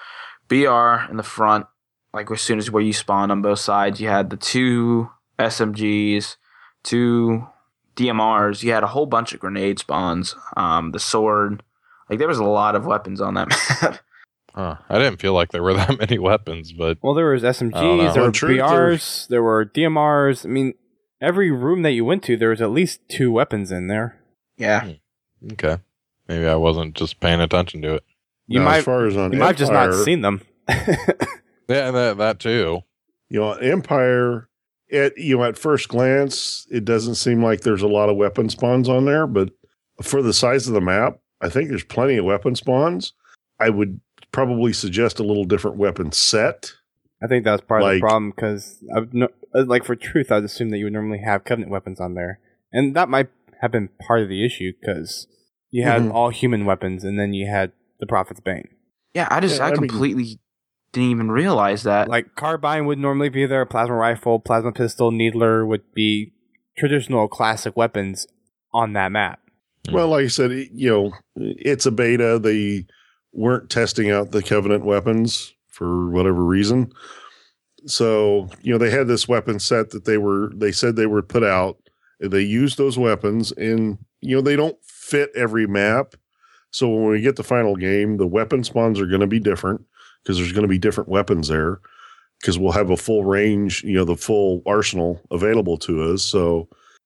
BR in the front, like as soon as where you spawned on both sides. You had the 2 SMGs, 2 DMRs. You had a whole bunch of grenade spawns. The sword. Like, there was a lot of weapons on that map. Huh. I didn't feel like there were that many weapons, but Well, there was I don't know. SMGs, there were Well, Truth, BRs, there were DMRs. I mean, every room that you went to, there was at least 2 weapons in there. Yeah. okay. Maybe I wasn't just paying attention to it. You Now, might as far as on you might have just not Empire, seen them. Yeah, that too. Empire, at first glance, it doesn't seem like there's a lot of weapon spawns on there, but for the size of the map, I think there's plenty of weapon spawns. I would probably suggest a little different weapon set. I think that's part of the Like- problem because, like for Truth, I'd assume that you would normally have Covenant weapons on there, and that might have been part of the issue because you had Mhm. all human weapons, and then you had the Prophet's Bane. Yeah, Yeah, I I mean- completely didn't even realize that. Like Carbine would normally be there, plasma rifle, plasma pistol, Needler would be traditional classic weapons on that map. Well, like I said, it's a beta. They weren't testing out the Covenant weapons for whatever reason. So, they had this weapon set that they said they were put out. They used those weapons and, they don't fit every map. So when we get the final game, the weapon spawns are going to be different because there's going to be different weapons there because we'll have a full range, the full arsenal available to us. So,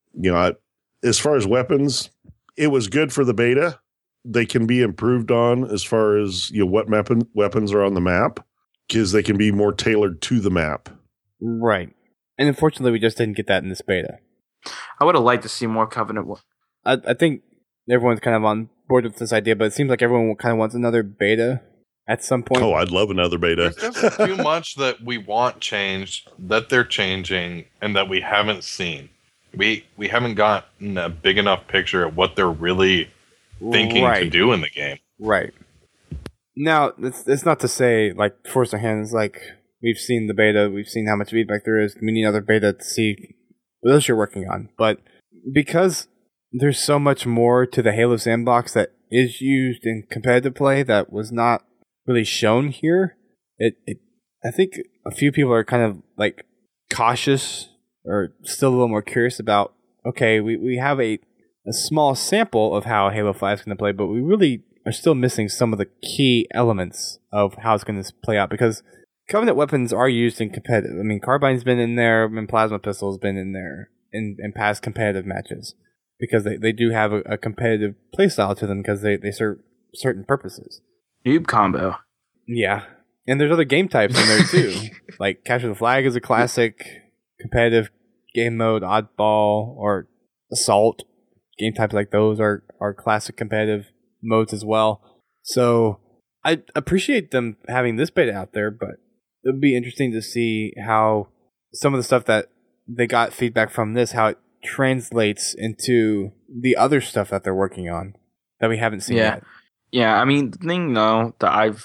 as far as weapons, it was good for the beta. They can be improved on as far as what weapons are on the map. because they can be more tailored to the map. Right. And unfortunately, we just didn't get that in this beta. I would have liked to see more Covenant. I think everyone's kind of on board with this idea, but it seems like everyone kind of wants another beta at some point. Oh, I'd love another beta. There's just too much that we want changed, that they're changing, and that we haven't seen. We haven't gotten a big enough picture of what they're really thinking to do in the game. Right. Now, it's not to say, like, force our hands, like, we've seen the beta, we've seen how much feedback there is, we need another beta to see what else you're working on. But because there's so much more to the Halo sandbox that is used in competitive play that was not really shown here, I think a few people are kind of, like, cautious or still a little more curious about, okay, we have a small sample of how Halo 5 is going to play, but we really are still missing some of the key elements of how it's going to play out, because Covenant weapons are used in competitive. I mean, Carbine's been in there, and Plasma Pistol's been in there in past competitive matches, because they do have a competitive playstyle to them, because they serve certain purposes. Noob combo. Yeah. And there's other game types in there too. Like Capture the Flag is a classic competitive game mode, Oddball or Assault. Game types like those are classic competitive modes as well. So I appreciate them having this beta out there, but it would be interesting to see how some of the stuff that they got feedback from this, how it translates into the other stuff that they're working on that we haven't seen yet. Yeah, I mean, the thing though that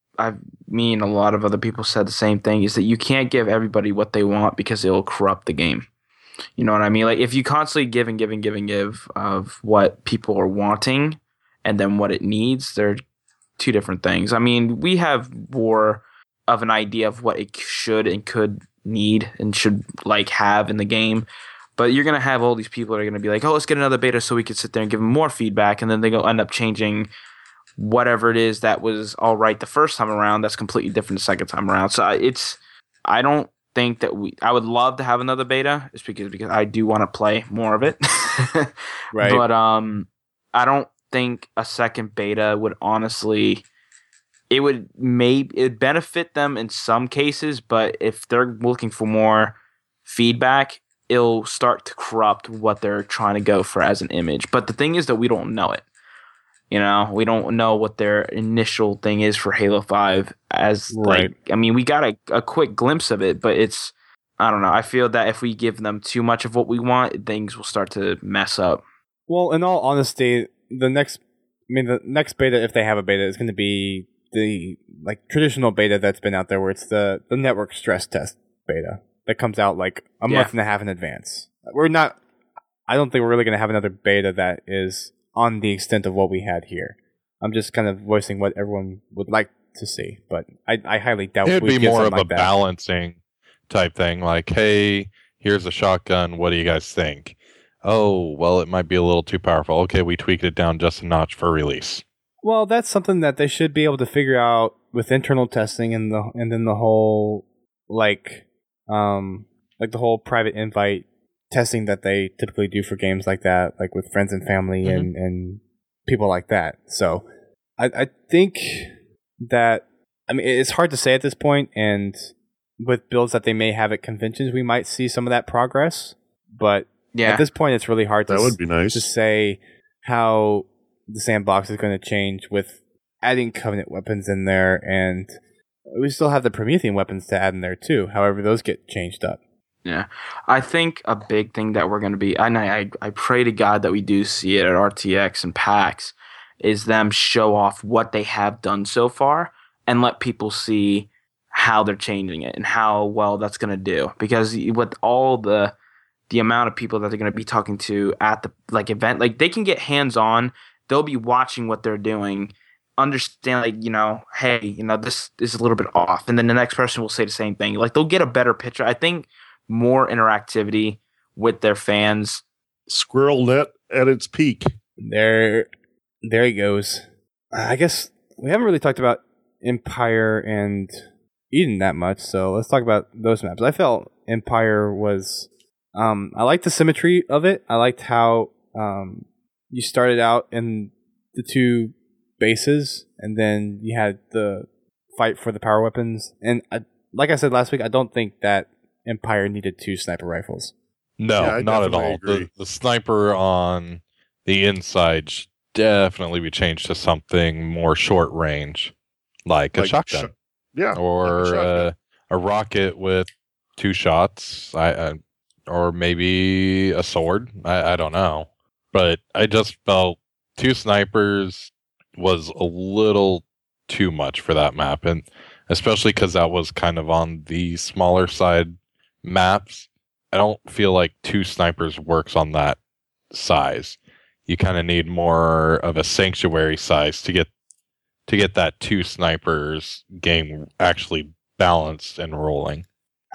me and a lot of other people said the same thing is that you can't give everybody what they want because it'll corrupt the game. You know what I mean? Like, if you constantly give and give and give and give of what people are wanting and then what it needs, they're two different things. I mean, we have more of an idea of what it should and could need and should, like, have in the game. But you're going to have all these people that are going to be like, oh, let's get another beta so we can sit there and give them more feedback. And then they're going to end up changing whatever it is that was all right the first time around. That's completely different the second time around. So I don't think that I would love to have another beta, just because I do want to play more of it. Right. But I don't think a second beta would honestly, it'd benefit them in some cases, but if they're looking for more feedback, it'll start to corrupt what they're trying to go for as an image. But the thing is that we don't know it. You know, we don't know what their initial thing is for Halo 5 as, right. Like, I mean, we got a quick glimpse of it, but I don't know. I feel that if we give them too much of what we want, things will start to mess up. Well, in all honesty, the next beta, if they have a beta, is going to be the, like, traditional beta that's been out there, where it's the network stress test beta that comes out like a month and a half in advance. I don't think we're really going to have another beta that is on the extent of what we had here. I'm just kind of voicing what everyone would like to see, but I highly doubt it'd we'd be get more of something a like that. balancing type thing. Like, hey, here's a shotgun. What do you guys think? Oh, well, it might be a little too powerful. Okay, we tweaked it down just a notch for release. Well, that's something that they should be able to figure out with internal testing and then the whole like the whole private invite testing that they typically do for games like that, like with friends and family and people like that. So I think that, I mean, it's hard to say at this point, and with builds that they may have at conventions, we might see some of that progress. But at this point, it's really hard that would be nice to say how the sandbox is going to change with adding Covenant weapons in there, and we still have the Promethean weapons to add in there too. However, those get changed up. Yeah, I think a big thing that we're going to be, and I pray to God that we do see it at RTX and PAX, is them show off what they have done so far and let people see how they're changing it and how well that's going to do. Because with all the amount of people that they're going to be talking to at the event, like, they can get hands on. They'll be watching what they're doing, understand, like, hey, this is a little bit off, and then the next person will say the same thing. Like, they'll get a better picture. I think more interactivity with their fans. SquirrelNet at its peak. There he goes. I guess we haven't really talked about Empire and Eden that much, so let's talk about those maps. I felt Empire was, I liked the symmetry of it. I liked how you started out in the two bases, and then you had the fight for the power weapons. And like I said last week, I don't think that Empire needed 2 sniper rifles. No, Yeah, I not at definitely all. agree. The sniper on the inside should definitely be changed to something more short range, like a Like shotgun Yeah. or like a shotgun. a rocket with 2 shots, or maybe a sword. I don't know, but I just felt 2 snipers was a little too much for that map, and especially because that was kind of on the smaller side maps. I don't feel like 2 snipers works on that size. You kind of need more of a sanctuary size to get that 2 snipers game actually balanced and rolling.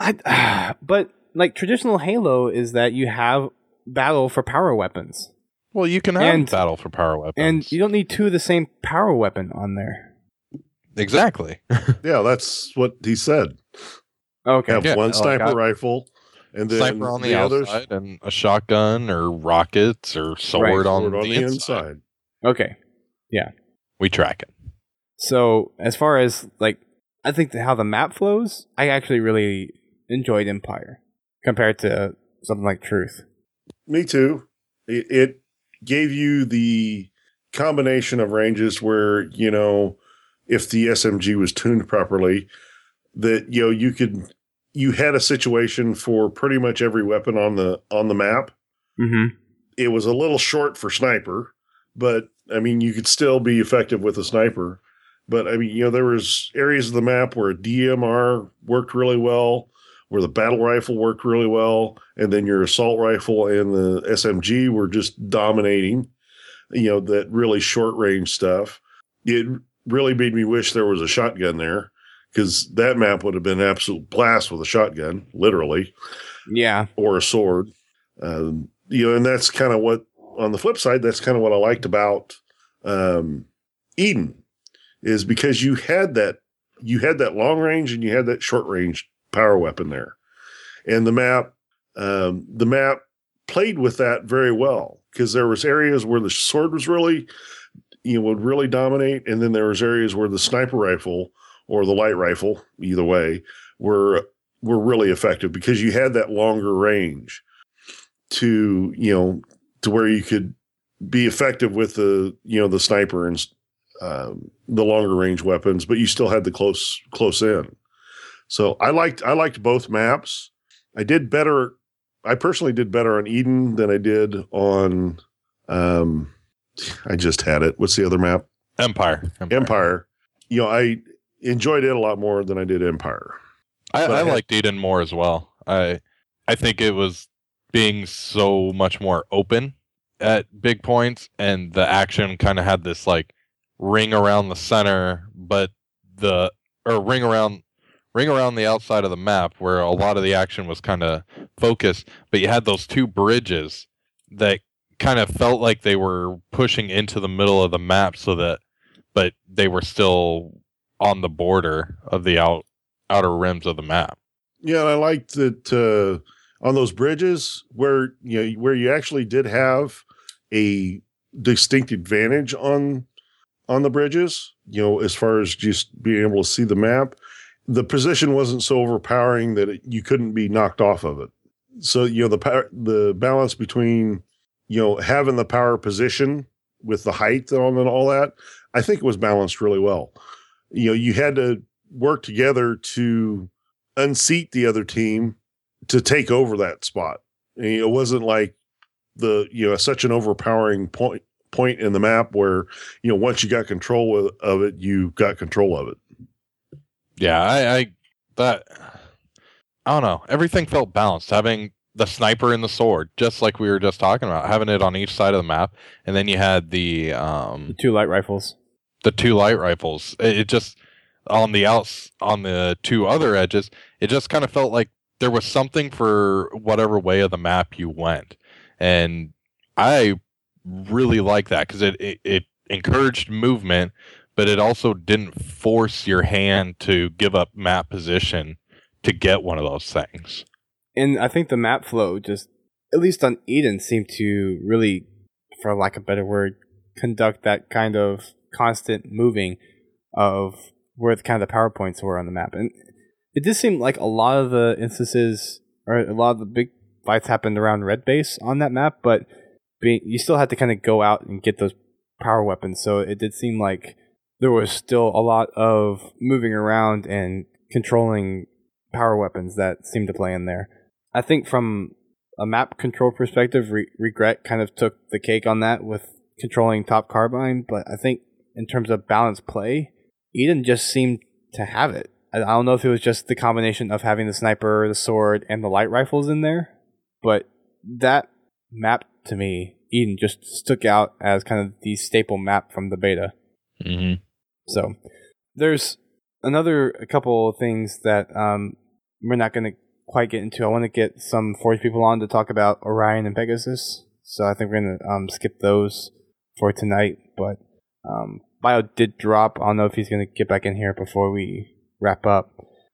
But like traditional Halo is that you have battle for power weapons, Well, you can have And- battle for power weapons. and you don't need 2 of the same power weapon on there. Exactly. Yeah, that's what he said. Okay. Have Yeah, one like sniper I- rifle, and then Sniper on the others outside and a shotgun or rockets or sword on, sword the inside. Okay. We track it. So as far as like, I think how the map flows, I actually really enjoyed Empire compared to something like Truth. Me too. It gave you the combination of ranges where, if the SMG was tuned properly, that, you had a situation for pretty much every weapon on the map. Mm-hmm. It was a little short for sniper, but I mean, you could still be effective with a sniper. But I mean, there was areas of the map where DMR worked really well, where the battle rifle worked really well, and then your assault rifle and the SMG were just dominating, that really short range stuff. It really made me wish there was a shotgun there, because that map would have been an absolute blast with a shotgun, literally, Yeah. or a sword. And that's kind of what, on the flip side, that's kind of what I liked about Eden, is because you had that long range and you had that short range power weapon there. And the map played with that very well, because there was areas where the sword was really, would really dominate. And then there was areas where the sniper rifle or the light rifle, either way, were really effective, because you had that longer range to where you could be effective with the sniper and the longer range weapons, but you still had the close in. So I liked both maps. I personally did better on Eden than I did on I just had it. What's the other map? Empire. Empire. I enjoyed it a lot more than I did Empire. I liked Eden more as well. I think it was being so much more open at big points, and the action kind of had this like ring around the center, but ring around the outside of the map where a lot of the action was kind of focused, but you had those 2 bridges that kind of felt like they were pushing into the middle of the map, but they were still on the border of the outer rims of the map. Yeah, and I liked that on those bridges where you actually did have a distinct advantage on the bridges, as far as just being able to see the map. The position wasn't so overpowering that you couldn't be knocked off of it. So, the balance between, having the power position with the height and all that, I think it was balanced really well. You had to work together to unseat the other team to take over that spot. And it wasn't like such an overpowering point in the map where, once you got control of it, you got control of it. Yeah, I don't know. Everything felt balanced. Having the sniper and the sword, just like we were just talking about, having it on each side of the map, and then you had the The 2 light rifles. 2 light rifles. It just on the 2 other edges, it just kind of felt like there was something for whatever way of the map you went, and I really like that, because it encouraged movement, but it also didn't force your hand to give up map position to get one of those things. And I think the map flow just, at least on Eden, seemed to really, for lack of a better word, conduct that kind of constant moving of where the kind of the power points were on the map. And it did seem like a lot of the instances, or a lot of the big fights happened around red base on that map, but you still had to kind of go out and get those power weapons. So it did seem like there was still a lot of moving around and controlling power weapons that seemed to play in there. I think from a map control perspective, Regret kind of took the cake on that with controlling top carbine, but I think in terms of balanced play, Eden just seemed to have it. I don't know if it was just the combination of having the sniper, the sword, and the light rifles in there, but that map, to me, Eden just stuck out as kind of the staple map from the beta. Mm-hmm. So there's a couple of things that we're not going to quite get into. I want to get some Forge people on to talk about Orion and Pegasus, so I think we're going to skip those for tonight. But Bio did drop. I don't know if he's going to get back in here before we wrap up.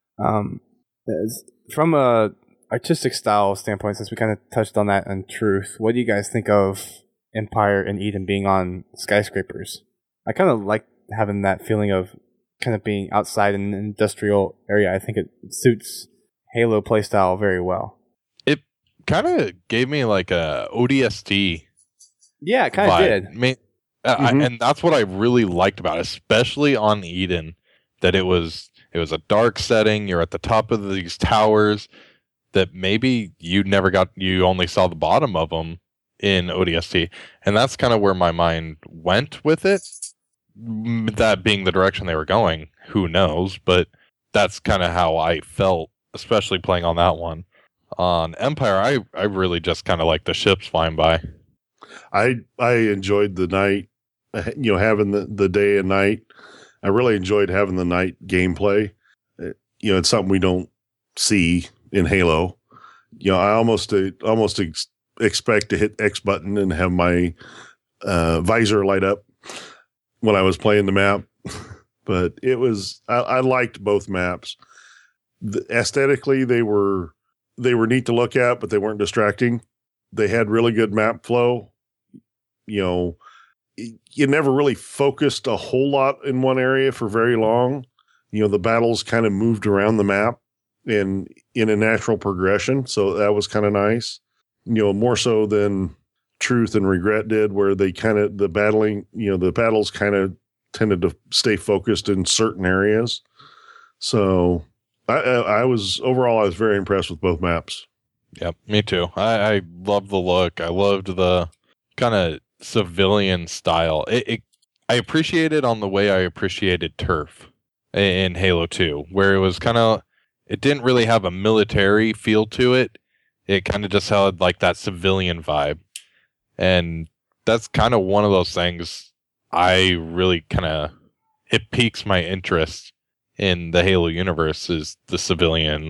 From a artistic style standpoint, since we kind of touched on that in Truth, what do you guys think of Empire and Eden being on skyscrapers? I kind of like having that feeling of kind of being outside in an industrial area. I think it suits Halo playstyle very well. It kind of gave me like a ODST. Yeah, it kind of did. And that's what I really liked about it, especially on Eden, that it was a dark setting. You're at the top of these towers that maybe you only saw the bottom of them in ODST. And that's kind of where my mind went with it. That being the direction they were going, who knows? But that's kind of how I felt, especially playing on that one. On Empire, I really just kind of like the ships flying by. I enjoyed the night, having the day and night. I really enjoyed having the night gameplay. It's something we don't see in Halo. I almost expect to hit X button and have my visor light up when I was playing the map. But I liked both maps. Aesthetically, they were neat to look at, but they weren't distracting. They had really good map flow. You never really focused a whole lot in one area for very long. The battles kind of moved around the map and in a natural progression. So that was kind of nice, more so than Truth and Regret did, where the battles kind of tended to stay focused in certain areas. So I was very impressed with both maps. Yep, me too. I loved the look. I loved the kind of civilian style. I appreciated on the way I appreciated Turf in Halo 2, where it was it didn't really have a military feel to it. It kind of just had like that civilian vibe. And that's kind of one of those things I really it piques my interest in the Halo universe, is the civilian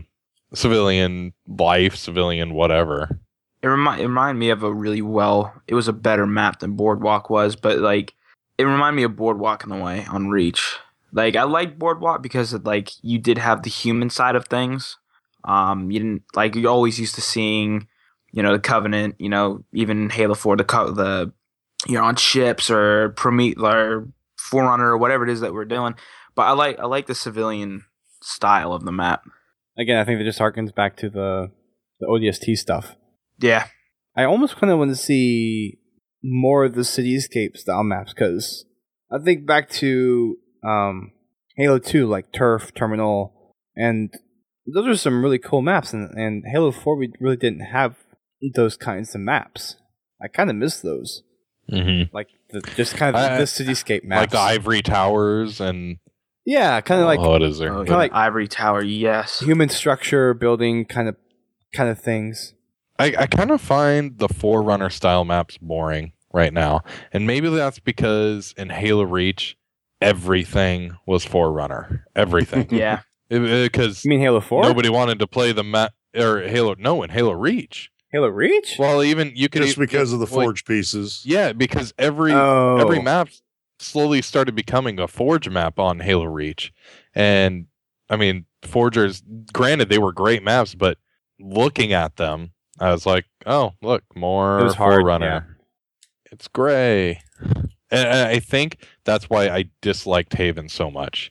life, civilian whatever. It reminded me of it was a better map than Boardwalk was, but like it reminded me of Boardwalk in the way on Reach. Like I like Boardwalk because you did have the human side of things. You didn't you're always used to seeing, the Covenant, even Halo 4, you're on ships or Prometheus or Forerunner or whatever it is that we're doing. But I like the civilian style of the map. Again, I think it just harkens back to the ODST stuff. Yeah. I almost kind of want to see more of the cityscape style maps, because I think back to Halo 2, like Turf, Terminal, and those are some really cool maps. And Halo 4, we really didn't have those kinds of maps. I kind of miss those. Mm-hmm. Like the cityscape maps. Like the Ivory Towers and... Yeah, kind of like... What is there? Kind of like Ivory Tower, yes. Human structure, building kind of things. I kind of find the Forerunner style maps boring right now. And maybe that's because in Halo Reach, everything was Forerunner. Everything. Yeah. Because you mean Halo 4? Nobody wanted to play the map, or in Halo Reach. Halo Reach? Well, even you could... Just because of the Forge pieces. Yeah, because every map slowly started becoming a Forge map on Halo Reach. And, I mean, Forgers, granted, they were great maps, but looking at them, I was like, oh, look, more Forerunner. Yeah. It's gray. And I think that's why I disliked Haven so much.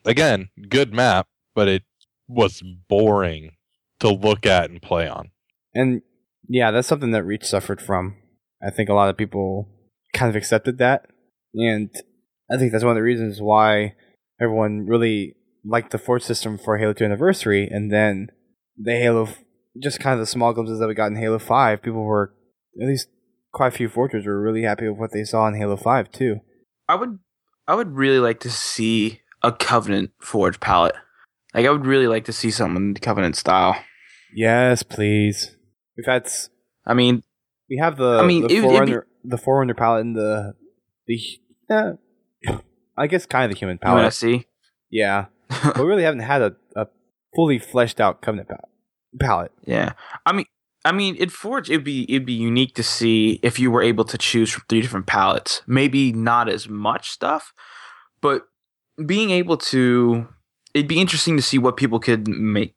again, good map, but it was boring to look at and play on. And yeah, that's something that Reach suffered from. I think a lot of people kind of accepted that, and I think that's one of the reasons why everyone really liked the Forge system for Halo 2 Anniversary, and then the just kind of the small glimpses that we got in Halo 5, people were, at least quite a few Forgers were really happy with what they saw in Halo 5 too. I would really like to see a Covenant Forge palette. Like, I would really like to see something in the Covenant style. Yes, please. We've had. We have the Forerunner palette and the I guess kind of the human palette. UNSC? Yeah, but we really haven't had a fully fleshed out Covenant palette. Yeah, I mean, in Forge, it'd be unique to see if you were able to choose from 3 different palettes. Maybe not as much stuff, but being able to, it'd be interesting to see what people could make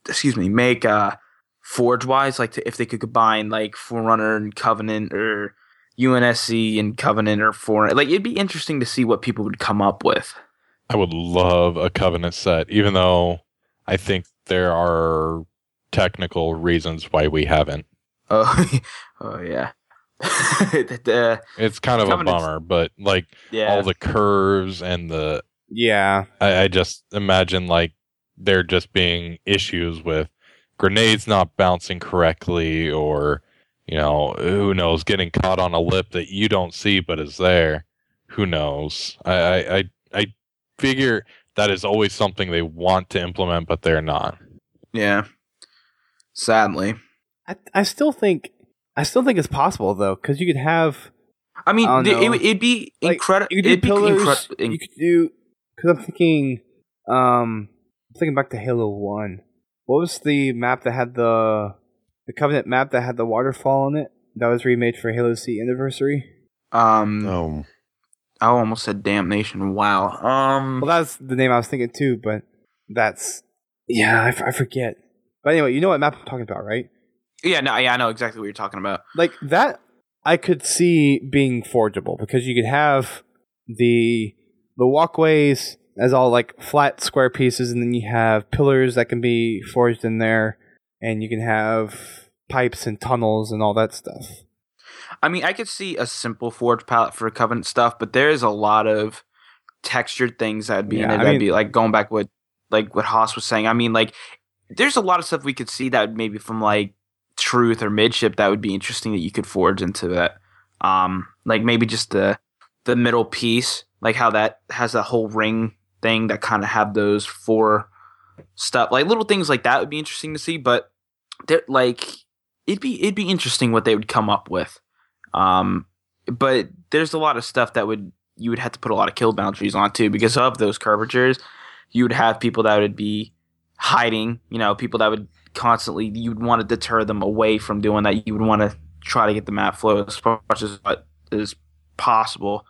Forge wise, like if they could combine like Forerunner and Covenant, or UNSC and Covenant, or Forerunner. Like, it'd be interesting to see what people would come up with. I would love a Covenant set, even though I think there are technical reasons why we haven't. Oh yeah. It's kind of a bummer, but like all the curves and I just imagine like there just being issues with grenades not bouncing correctly, or who knows, getting caught on a lip that you don't see but is there. Who knows? I figure that is always something they want to implement, but they're not. Yeah. Sadly. I still think it's possible though, because you could have. I mean, it'd be incredible. You could do pillars. You could do, because I'm thinking back to Halo 1. What was the map that had the Covenant map that had the waterfall in it? That was remade for Halo C Anniversary. I almost said Damnation. Wow. Well, that's the name I was thinking too, but that's I forget. But anyway, you know what map I'm talking about, right? Yeah, I know exactly what you're talking about. Like that, I could see being forgeable, because you could have the walkways as all like flat square pieces, and then you have pillars that can be forged in there, and you can have pipes and tunnels and all that stuff. I mean, I could see a simple forge palette for Covenant stuff, but there's a lot of textured things that'd be in it. That'd be like going back what Haas was saying. I mean, like, there's a lot of stuff we could see that maybe from like Truth or Midship that would be interesting that you could forge into that. Like maybe just the middle piece, like how that has that whole ring thing that kind of have those 4 stuff, like little things like that would be interesting to see. But like it'd be interesting what they would come up with. But there's a lot of stuff that you would have to put a lot of kill boundaries on too, because of those curvatures. You would have people that would be hiding, people that would constantly, you'd want to deter them away from doing that. You would want to try to get the map flow as much as what is possible.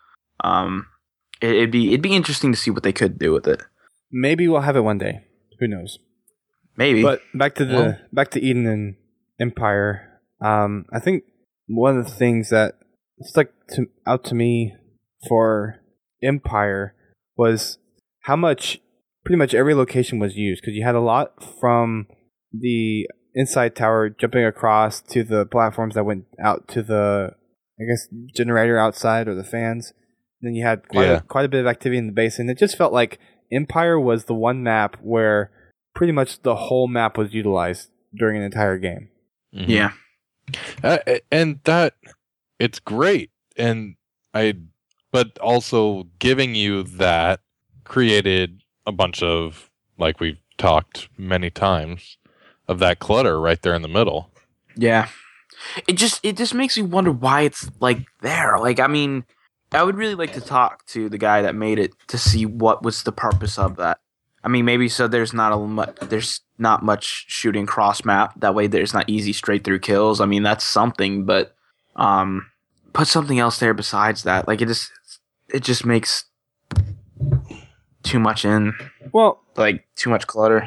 It'd be interesting to see what they could do with it. Maybe we'll have it one day. Who knows? Maybe. But back to Eden and Empire. I think one of the things that stuck out to me for Empire was how much pretty much every location was used, because you had a lot from the inside tower jumping across to the platforms that went out to the, I guess, generator outside, or the fans. And then you had quite a bit of activity in the base, and it just felt like Empire was the one map where pretty much the whole map was utilized during an entire game. Mm-hmm. Yeah. And that, it's great. But also giving you that created a bunch of, like we've talked many times, of that clutter right there in the middle. Yeah. It just makes me wonder why it's like there. Like, I mean, I would really like to talk to the guy that made it to see what was the purpose of that. I mean, maybe so there's not much shooting cross map. That way there's not easy straight through kills. I mean, that's something, but put something else there besides that. Like, it just makes too much in. Well, like too much clutter.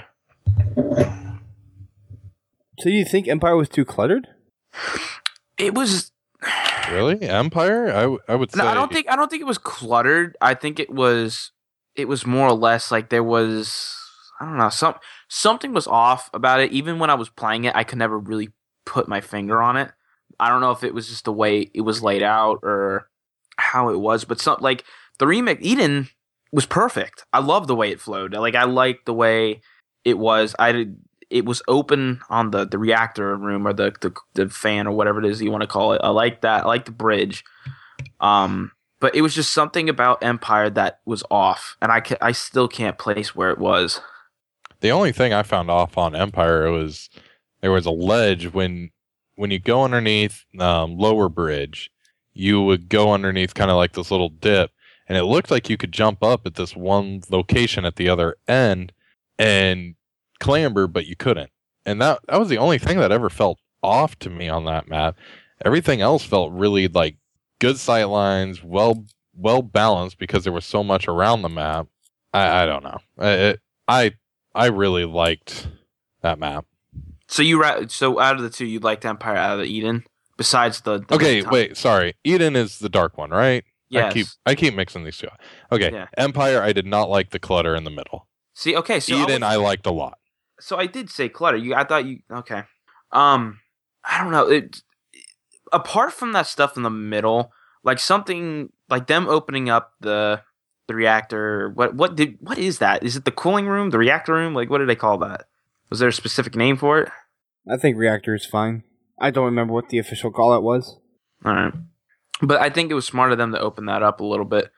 So you think Empire was too cluttered? It was. Really? Empire? I would say. No, I don't think it was cluttered. I think it was it was more or less like there was, I don't know, something was off about it. Even when I was playing it, I could never really put my finger on it. I don't know if it was just the way it was laid out or how it was, but like the remake Eden was perfect. I love the way it flowed. Like I liked the way it was. It was open on the reactor room or the fan or whatever it is you want to call it. I like that. I like the bridge. But it was just something about Empire that was off, and I still can't place where it was. The only thing I found off on Empire was there was a ledge when you go underneath lower bridge, you would go underneath kind of like this little dip, and it looked like you could jump up at this one location at the other end and clamber, but you couldn't. And that was the only thing that ever felt off to me on that map. Everything else felt really like good sight lines, well balanced because there was so much around the map. I don't know. I really liked that map. So out of the two, you liked Empire out of Eden, besides the okay. Wait, sorry. Eden is the dark one, right? Yes. I keep mixing these two. Okay, yeah. Empire. I did not like the clutter in the middle. See, okay, so Eden I liked a lot. So I did say clutter. I thought you okay. I don't know. Apart from that stuff in the middle, like something like them opening up the reactor. What is that? Is it the cooling room, the reactor room? Like what did they call that? Was there a specific name for it? I think reactor is fine. I don't remember what the official call out was. All right, but I think it was smart of them to open that up a little bit.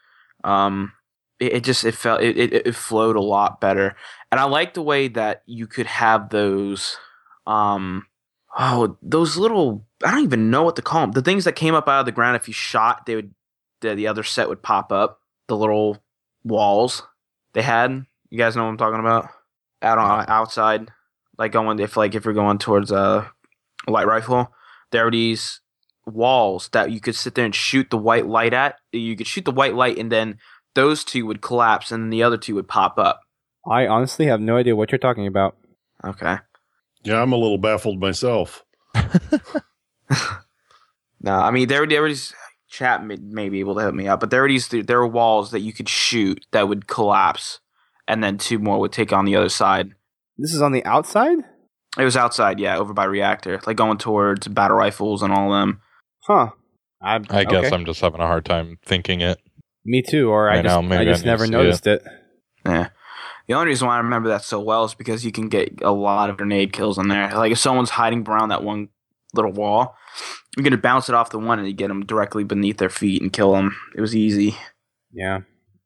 It flowed a lot better, and I like the way that you could have those those little, I don't even know what to call them, the things that came up out of the ground. If you shot, the other set would pop up, the little walls they had. You guys know what I'm talking about? Outside, like if you're going towards a light rifle, there are these walls that you could sit there and shoot the white light at. You could shoot the white light, and then those two would collapse, and then the other two would pop up. I honestly have no idea what you're talking about. Okay. Yeah, I'm a little baffled myself. No, I mean there was chat may be able to help me out, but there were walls that you could shoot that would collapse, and then two more would take on the other side. This is on the outside? It was outside, yeah, over by reactor, like going towards battle rifles and all of them. Huh. I guess I'm just having a hard time thinking it. Me too, or I just never noticed it. Yeah. The only reason why I remember that so well is because you can get a lot of grenade kills in there. Like if someone's hiding around that one little wall, you're going to bounce it off the one and you get them directly beneath their feet and kill them. It was easy. Yeah.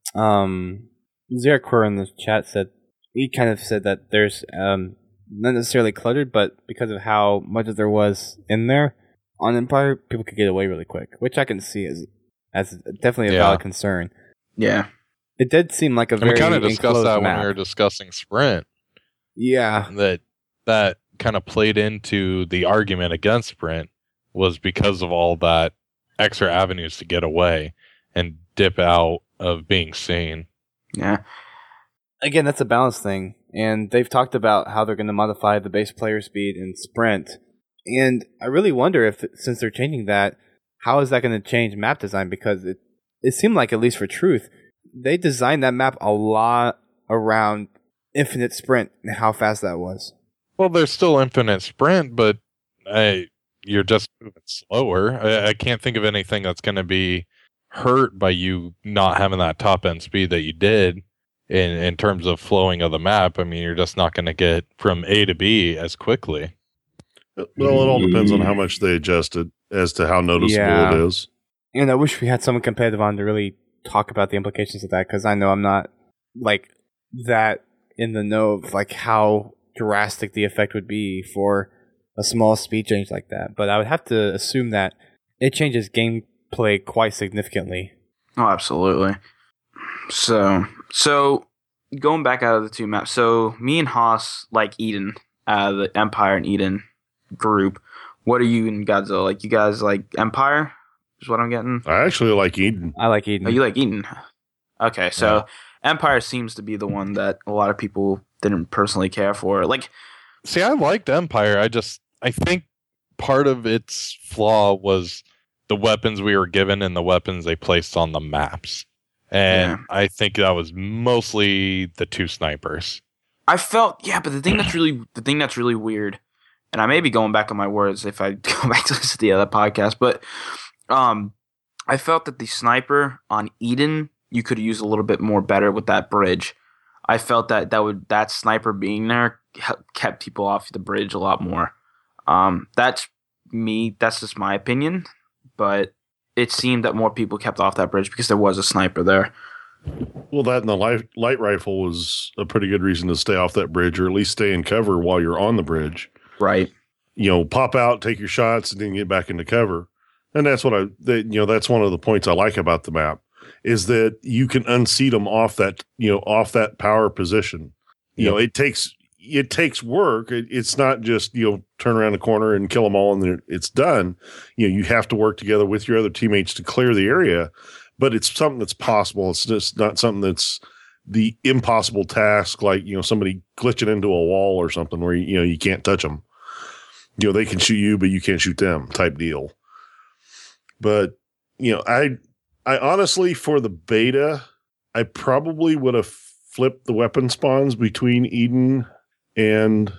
Zerakur in the chat said, he kind of said that there's not necessarily cluttered, but because of how much there was in there on Empire, people could get away really quick, which I can see as definitely a valid concern. Yeah. It did seem like a very enclosed map. We kind of discussed that map when we were discussing Sprint. Yeah. That kind of played into the argument against Sprint was because of all that extra avenues to get away and dip out of being seen. Yeah. Again, that's a balance thing. And they've talked about how they're going to modify the base player speed in Sprint. And I really wonder if, since they're changing that, how is that going to change map design? Because it seemed like, at least for Truth, they designed that map a lot around infinite sprint and how fast that was. Well, there's still infinite sprint, but you're just moving slower. I can't think of anything that's going to be hurt by you not having that top end speed that you did in terms of flowing of the map. I mean, you're just not going to get from A to B as quickly. Well, it all depends on how much they adjusted as to how noticeable it is. And I wish we had someone competitive on to really talk about the implications of that, because I know I'm not like that in the know of like how drastic the effect would be for a small speed change like that. But I would have to assume that it changes gameplay quite significantly. Oh, absolutely. So going back out of the two maps, so me and Haas like Eden, the Empire and Eden group. What are you and Godzilla? Like, you guys like Empire? Is what I'm getting. I actually like Eden. I like Eden. Oh, you like Eden? Okay, so Empire seems to be the one that a lot of people didn't personally care for. Like, see, I liked Empire. I think part of its flaw was the weapons we were given and the weapons they placed on the maps. And Yeah. I think that was mostly the 2 snipers. I felt but the thing that's really weird, and I may be going back on my words if I go back to listen to the other podcast, but I felt that the sniper on Eden you could use a little bit more better with that bridge. I felt that sniper being there kept people off the bridge a lot more. That's me. That's just my opinion, but it seemed that more people kept off that bridge because there was a sniper there. Well, that and the light rifle was a pretty good reason to stay off that bridge, or at least stay in cover while you're on the bridge. Right. Pop out, take your shots, and then get back into cover. And that's what that's one of the points I like about the map, is that you can unseat them off that power position. It takes work. It's not just, turn around the corner and kill them all and it's done. You have to work together with your other teammates to clear the area, but it's something that's possible. It's just not something that's the impossible task, like, somebody glitching into a wall or something where, you can't touch them. They can shoot you, but you can't shoot them type deal. But, I honestly, for the beta, I probably would have flipped the weapon spawns between Eden and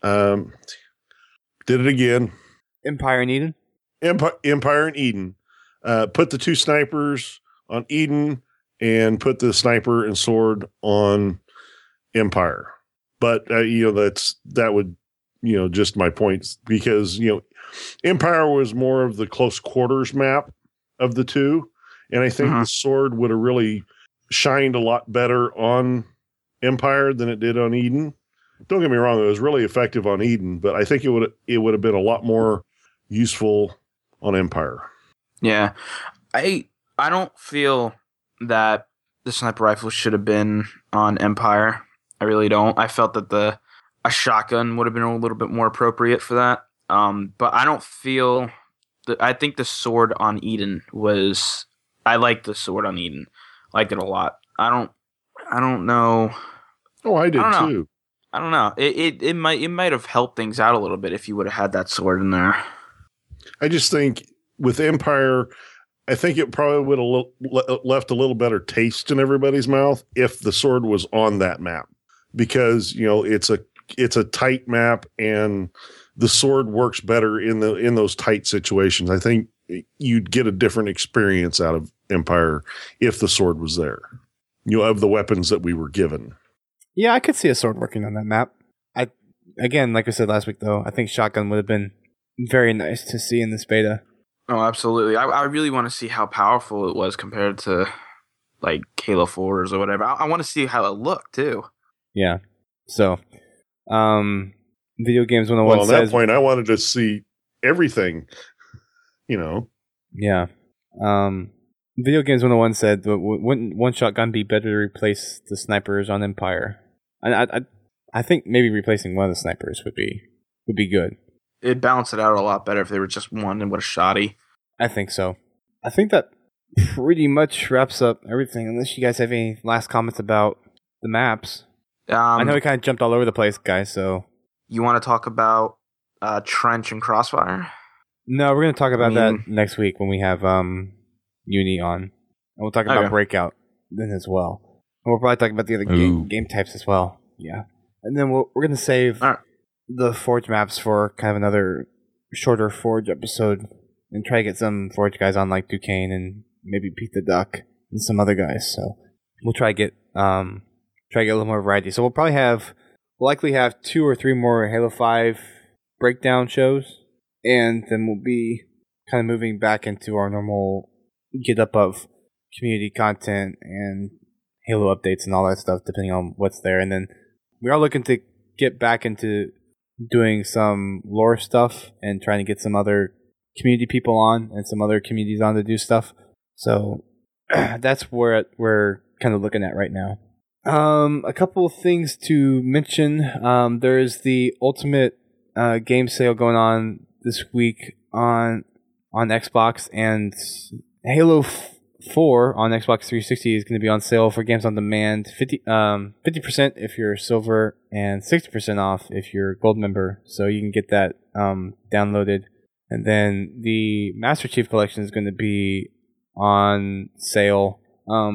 did it again. Empire and Eden? Empire and Eden. Put the 2 snipers on Eden and put the sniper and sword on Empire. But, that would, just my points, because, Empire was more of the close quarters map of the two. And I think the sword would have really shined a lot better on Empire than it did on Eden. Don't get me wrong, it was really effective on Eden, but I think it would have been a lot more useful on Empire. Yeah. I don't feel that the sniper rifle should have been on Empire. I really don't. I felt that a shotgun would have been a little bit more appropriate for that. But I don't feel I think the sword on Eden was. I liked the sword on Eden. Liked it a lot. I don't know. Oh, I did too. I don't know. It might have helped things out a little bit if you would have had that sword in there. I just think with Empire, I think it probably would have left a little better taste in everybody's mouth if the sword was on that map, because it's a tight map and the sword works better in those tight situations. I think you'd get a different experience out of Empire if the sword was there. Of the weapons that we were given. Yeah, I could see a sword working on that map. Again, like I said last week, though, I think shotgun would have been very nice to see in this beta. Oh, absolutely. I really want to see how powerful it was compared to, like, Halo 4s or whatever. I want to see how it looked, too. Yeah. So, Video Games 101 well, on says... that point, I wanted to see everything, Yeah. Video Games 101 said, wouldn't one shotgun be better to replace the snipers on Empire? I think maybe replacing one of the snipers would be good. It'd balance it out a lot better if they were just one and with a shotty. I think so. I think that pretty much wraps up everything, unless you guys have any last comments about the maps. I know we kind of jumped all over the place, guys, so... You want to talk about Trench and Crossfire? No, we're going to talk about that next week when we have Uni on. And we'll talk about Breakout then as well. And we'll probably talk about the other game types as well. Yeah. And then we're going to save the Forge maps for kind of another shorter Forge episode and try to get some Forge guys on, like Duquesne and maybe Pete the Duck and some other guys. So we'll try to get a little more variety. So we'll likely have 2 or 3 more Halo 5 breakdown shows, and then we'll be kind of moving back into our normal get up of community content and Halo updates and all that stuff, depending on what's there. And then we are looking to get back into doing some lore stuff and trying to get some other community people on and some other communities on to do stuff. So that's where we're kind of looking at right now. A couple of things to mention. There is the Ultimate game sale going on this week on Xbox, and Halo 4 on Xbox 360 is going to be on sale for games on demand. 50% if you're silver and 60% off if you're gold member. So you can get that downloaded. And then the Master Chief Collection is going to be on sale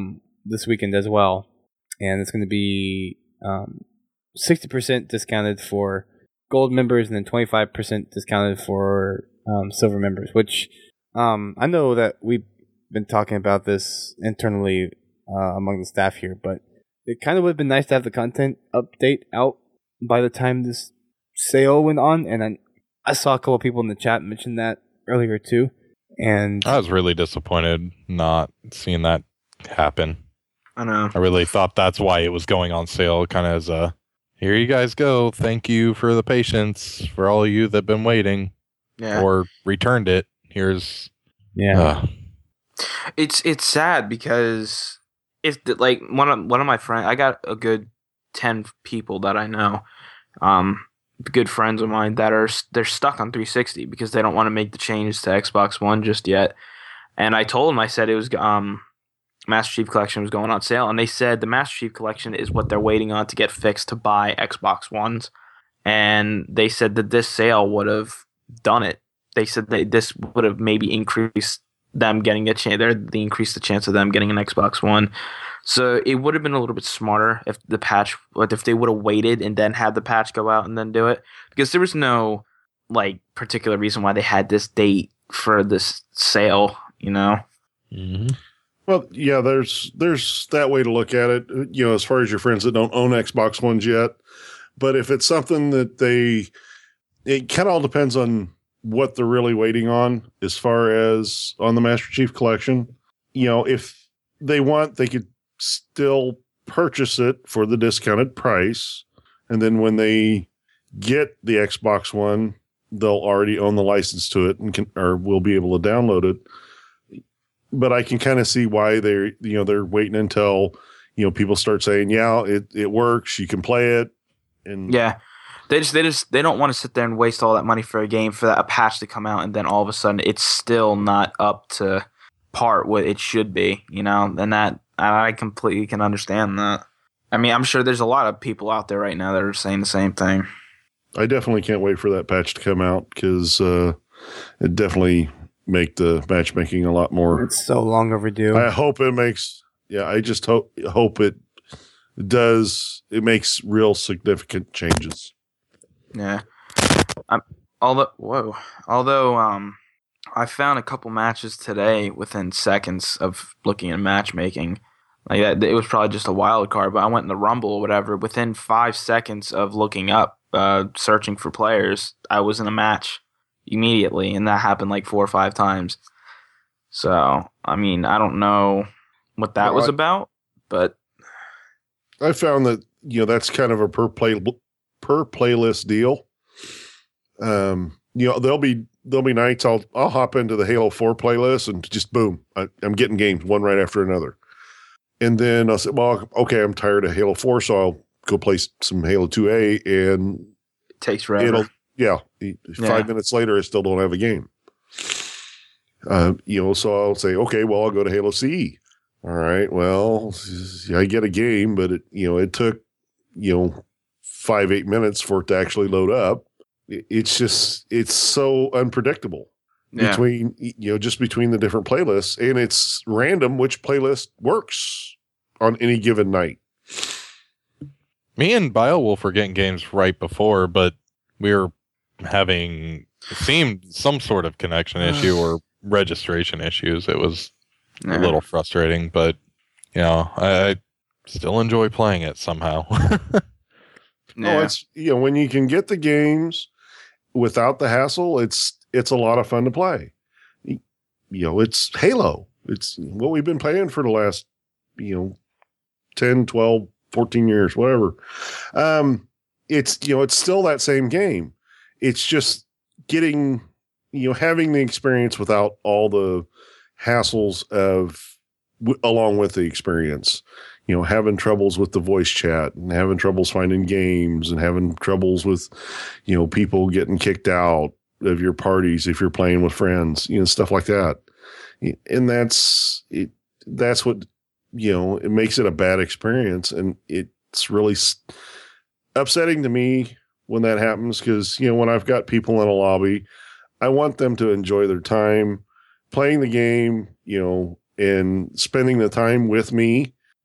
this weekend as well, and it's going to be 60% discounted for gold members and then 25% discounted for silver members, which I know that we've been talking about this internally among the staff here, but it kind of would have been nice to have the content update out by the time this sale went on, and I saw a couple of people in the chat mention that earlier too, and I was really disappointed not seeing that happen. I know. I really thought that's why it was going on sale, kind of as a, here you guys go. Thank you for the patience for all of you that have been waiting Yeah. or returned it. Here's It's sad because if like one of my friends, I got a good 10 people that I know, good friends of mine that they're stuck on 360 because they don't want to make the change to Xbox One just yet. And I told them, I said it was Master Chief Collection was going on sale, and they said the Master Chief Collection is what they're waiting on to get fixed to buy Xbox Ones. And they said that this sale would have done it. They said that this would have maybe increased them getting a chance. They increased the chance of them getting an Xbox One. So it would have been a little bit smarter if if they would have waited and then had the patch go out and then do it, because there was no like particular reason why they had this date for this sale. You know. Mm-hmm. Well, yeah, there's that way to look at it, you know, as far as your friends that don't own Xbox Ones yet. But if it's something that it kind of all depends on what they're really waiting on as far as on the Master Chief Collection. You know, if they want, they could still purchase it for the discounted price. And then when they get the Xbox One, they'll already own the license to it and or will be able to download it. But I can kind of see why they're waiting until, you know, people start saying, yeah, it works. You can play it. And yeah, they don't want to sit there and waste all that money for a game for a patch to come out and then all of a sudden it's still not up to par what it should be, you know. And that I completely can understand that. I mean, I'm sure there's a lot of people out there right now that are saying the same thing. I definitely can't wait for that patch to come out because it definitely make the matchmaking a lot more. It's so long overdue. I hope it makes. Yeah, I just hope it does. It makes real significant changes. Yeah. Although I found a couple matches today within seconds of looking at matchmaking. Like that, it was probably just a wild card, but I went in the Rumble or whatever. Within 5 seconds of looking up, searching for players, I was in a match immediately, and that happened like 4 or 5 times. So, I mean, I don't know what that was about, but I found that, you know, that's kind of a per playlist deal. You know, there'll be nights I'll hop into the Halo 4 playlist and just boom, I'm getting games one right after another. And then I'll say, well, okay, I'm tired of Halo 4, so I'll go play some Halo 2A, and it takes forever. 5 minutes later, I still don't have a game. You know, so I'll say, okay, well, I'll go to Halo CE. All right, well, I get a game, but it took, 5-8 minutes for it to actually load up. It's so unpredictable between the different playlists, and it's random which playlist works on any given night. Me and Beowulf were getting games right before, but we were having, it seemed, some sort of connection issue or registration issues. It was a little frustrating, but I still enjoy playing it somehow. It's when you can get the games without the hassle, it's a lot of fun to play. It's Halo. It's what we've been playing for the last 10, 12, 14 years, whatever. It's still that same game. It's just getting having the experience without all the hassles of along with the experience. Having troubles with the voice chat and having troubles finding games and having troubles with, people getting kicked out of your parties if you're playing with friends, stuff like that. And that's what, it makes it a bad experience. And it's really upsetting to me when that happens because, when I've got people in a lobby, I want them to enjoy their time playing the game, and spending the time with me.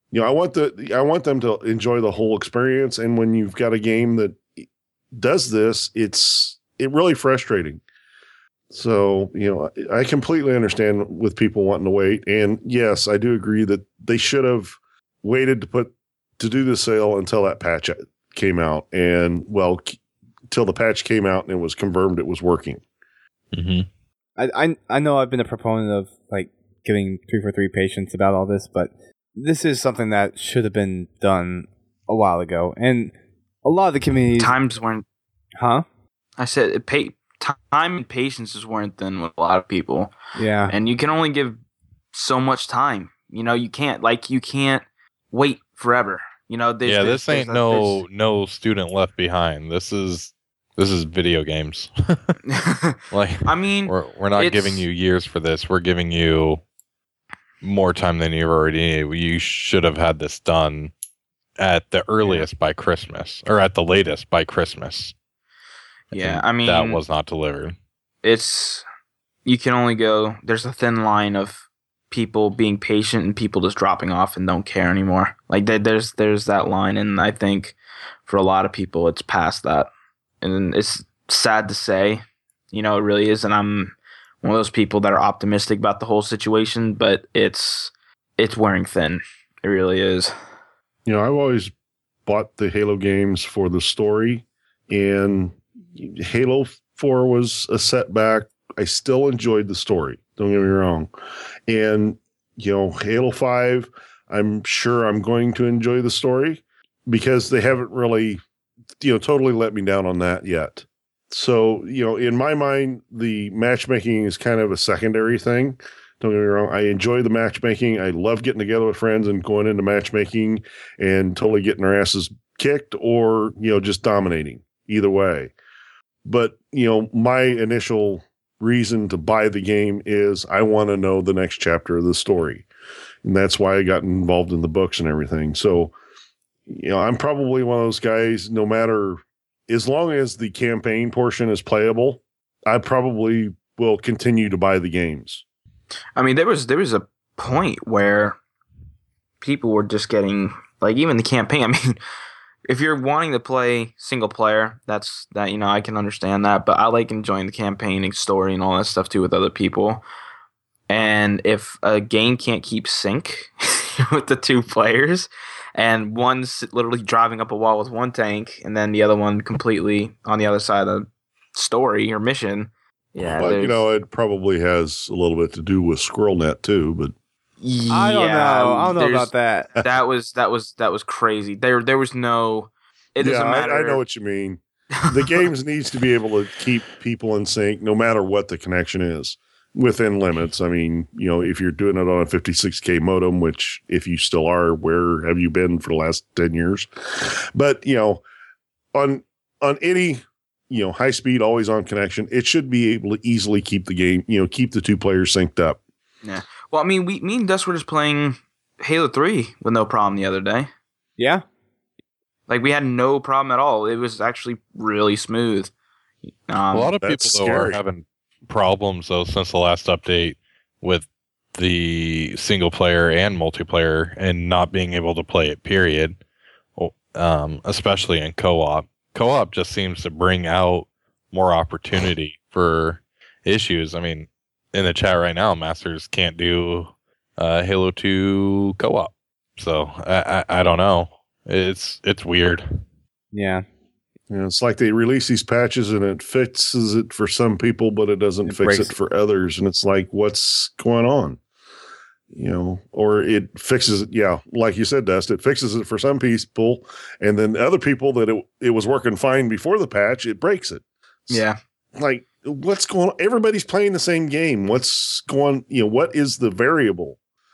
I want them to enjoy the whole experience. And when you've got a game that does this, it's really frustrating. So, I completely understand with people wanting to wait. And yes, I do agree that they should have waited to do the sale until that patch came out, and till the patch came out and it was confirmed it was working. Mm-hmm. I know I've been a proponent of like giving 343 patience about all this, but this is something that should have been done a while ago, and a lot of the communities Times weren't. Huh? I said time and patience just weren't then with a lot of people. Yeah, And you can only give so much time. You can't wait forever. This ain't no student left behind. This is video games. Like, I mean, we're not giving you years for this. We're giving you more time than you already need. You should have had this done at the earliest by Christmas, or at the latest by Christmas. Yeah, And I mean, that was not delivered. You can only go. There's a thin line of people being patient and people just dropping off and don't care anymore. Like there's that line, and I think for a lot of people it's past that, and it's sad to say, it really is. And I'm one of those people that are optimistic about the whole situation, but it's wearing thin. It really is. I've always bought the Halo games for the story, and Halo 4 was a setback. I still enjoyed the story. Don't get me wrong. And, Halo 5, I'm sure I'm going to enjoy the story because they haven't really, totally let me down on that yet. So, in my mind, the matchmaking is kind of a secondary thing. Don't get me wrong. I enjoy the matchmaking. I love getting together with friends and going into matchmaking and totally getting our asses kicked or, just dominating either way. But, my initial reason to buy the game is I want to know the next chapter of the story. And that's why I got involved in the books and everything. So, I'm probably one of those guys, no matter, as long as the campaign portion is playable, I probably will continue to buy the games. I mean, there was a point where people were just getting, like, even the campaign. I mean, if you're wanting to play single player, I can understand that. But I like enjoying the campaign and story and all that stuff too with other people. And if a game can't keep sync with the two players, and one's literally driving up a wall with one tank, and then the other one completely on the other side of the story or mission. Yeah, well, it probably has a little bit to do with SquirrelNet too, but I don't know. I don't know about that. That was crazy. There was no. It doesn't matter. I know what you mean. The games needs to be able to keep people in sync, no matter what the connection is, within limits. I mean, if you're doing it on a 56K modem, which if you still are, where have you been for the last 10 years? But on any high speed, always on connection, it should be able to easily keep the game, keep the two players synced up. Yeah. Well, I mean, me and Dust were just playing Halo 3 with no problem the other day. Yeah. Like, we had no problem at all. It was actually really smooth. A lot of people, though, are scary. having problems, though, since the last update with the single player and multiplayer and not being able to play it, period. Especially in co-op. Co-op just seems to bring out more opportunity for issues. I mean, in the chat right now, Masters can't do Halo 2 co-op. So I don't know. It's weird. Yeah. It's like they release these patches and it fixes it for some people, but it doesn't fix it for others. And it's like, what's going on? Or it fixes it. Yeah. Like you said, Dust, it fixes it for some people. And then other people that it was working fine before the patch, it breaks it. Yeah. Like, what's going on? Everybody's playing the same game. What's going, what is the variable?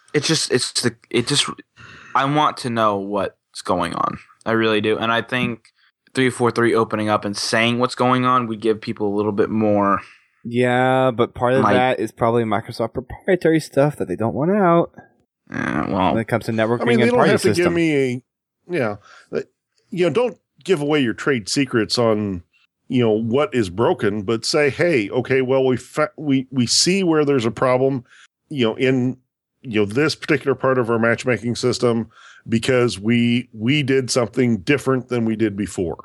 I want to know what's going on. I really do. And I think 343 opening up and saying what's going on would give people a little bit more. Yeah, but part of that is probably Microsoft proprietary stuff that they don't want out. When it comes to networking they and don't party have to system. give me don't give away your trade secrets on, what is broken, but say, hey, okay, well, we see where there's a problem, in this particular part of our matchmaking system because we did something different than we did before.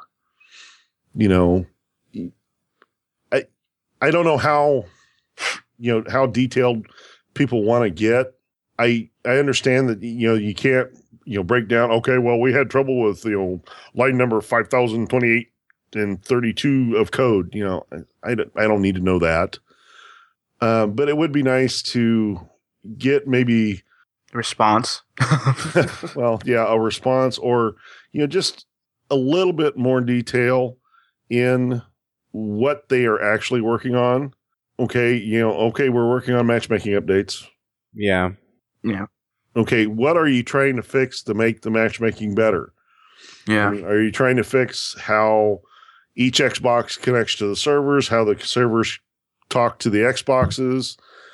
I don't know how how detailed people want to get. I understand that you can't break down. Okay, well, we had trouble with line number 5028 and 32 of code. I don't need to know that. But it would be nice to get maybe response. well, yeah, a response, or just a little bit more detail in what they are actually working on. Okay, we're working on matchmaking updates. Yeah. Okay, what are you trying to fix to make the matchmaking better? Yeah. I mean, are you trying to fix how each Xbox connects to the servers, how the servers talk to the Xboxes?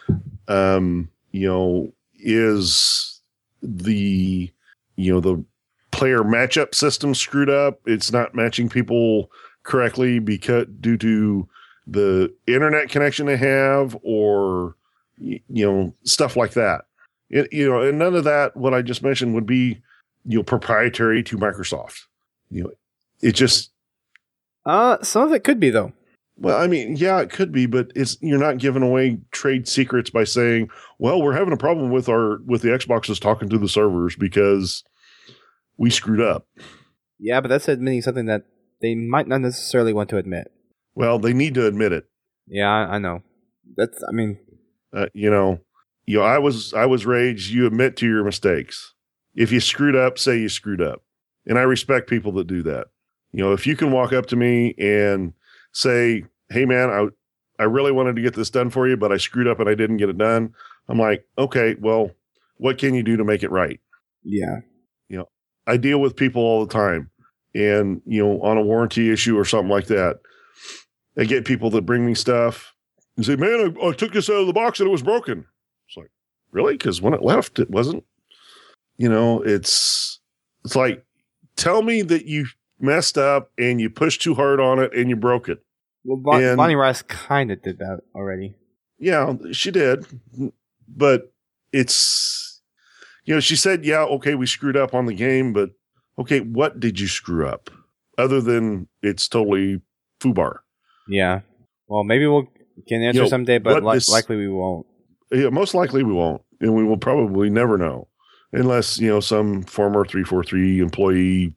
Is the the player matchup system screwed up? It's not matching people correctly due to the internet connection they have, or stuff like that. And none of that, what I just mentioned, would be proprietary to Microsoft. It just some of it could be, though. Well, I mean, yeah, it could be, but you're not giving away trade secrets by saying, well, we're having a problem with the Xboxes talking to the servers because we screwed up. Yeah, but that's admitting something that they might not necessarily want to admit. Well, they need to admit it. Yeah, I know. I was raged. You admit to your mistakes. If you screwed up, say you screwed up. And I respect people that do that. If you can walk up to me and say, hey man, I really wanted to get this done for you, but I screwed up and I didn't get it done. I'm like, okay, well, what can you do to make it right? Yeah. I deal with people all the time, and, on a warranty issue or something like that, I get people that bring me stuff and say, man, I took this out of the box and it was broken. It's like, really? Because when it left, it wasn't. It's like, tell me that you messed up and you pushed too hard on it and you broke it. Well, Bonnie Rice kind of did that already. Yeah, she did. But it's, she said, yeah, okay, we screwed up on the game, but okay, what did you screw up? Other than it's totally foobar. Yeah. Well, maybe we'll get an answer someday, but likely we won't. Yeah, most likely we won't. And we will probably never know. Unless, some former 343 employee,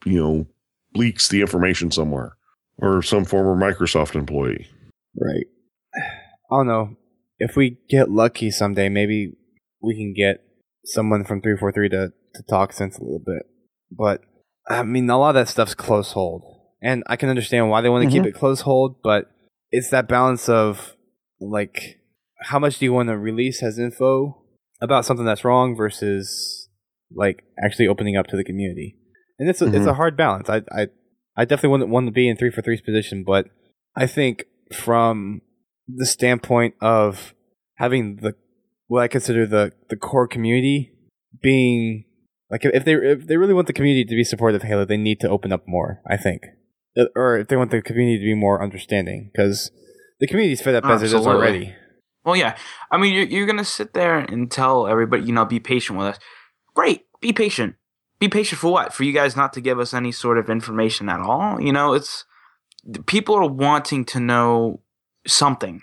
leaks the information somewhere. Or some former Microsoft employee. Right. I don't know. If we get lucky someday, maybe we can get someone from 343 to talk sense a little bit. But, I mean, a lot of that stuff's close hold. And I can understand why they want to keep it close hold, but it's that balance of, like, how much do you want to release as info about something that's wrong versus, like, actually opening up to the community. And it's a hard balance. I definitely wouldn't want to be in 343's position, but I think from the standpoint of having what I consider the core community being, like, if they really want the community to be supportive of Halo, they need to open up more, I think. Or if they want the community to be more understanding, because the community's fed up as it is already. Well, yeah. I mean, you're going to sit there and tell everybody, be patient with us. Great. Be patient. Be patient for what? For you guys not to give us any sort of information at all? It's people are wanting to know something.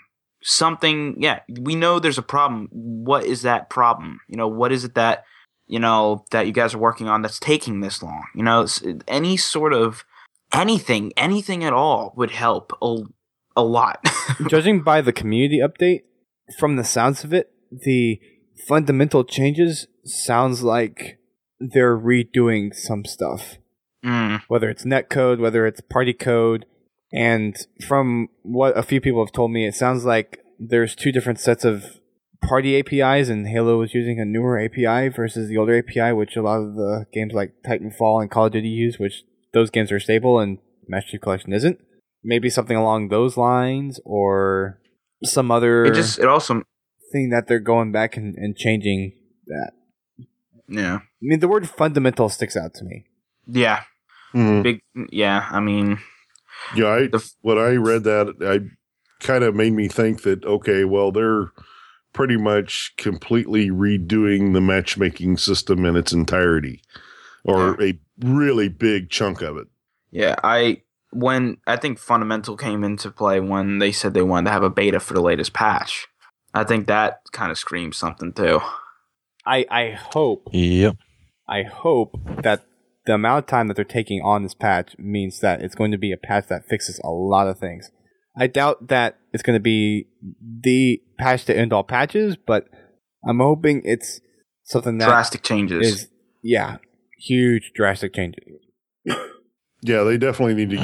Yeah, we know there's a problem. What is that problem? What is it that, that you guys are working on that's taking this long? Any sort of anything at all would help a lot. Judging by the community update, from the sounds of it, the fundamental changes sounds like they're redoing some stuff. Whether it's netcode, whether it's party code. And from what a few people have told me, it sounds like there's two different sets of party APIs, and Halo is using a newer API versus the older API, which a lot of the games like Titanfall and Call of Duty use, which those games are stable and Master Chief Collection isn't. Maybe something along those lines, or some other it also thing that they're going back and changing that. Yeah. I mean, the word fundamental sticks out to me. Yeah. Big. Yeah. I mean. Yeah. When I read that, I kind of made me think that, okay, well, they're pretty much completely redoing the matchmaking system in its entirety, or a really big chunk of it. Yeah, I think Fundamental came into play when they said they wanted to have a beta for the latest patch. I think that kind of screams something too. I hope Yep. that the amount of time that they're taking on this patch means that it's going to be a patch that fixes a lot of things. I doubt that it's going to be the patch to end all patches, but I'm hoping it's something that Drastic changes. is, huge drastic changes. Yeah, they definitely need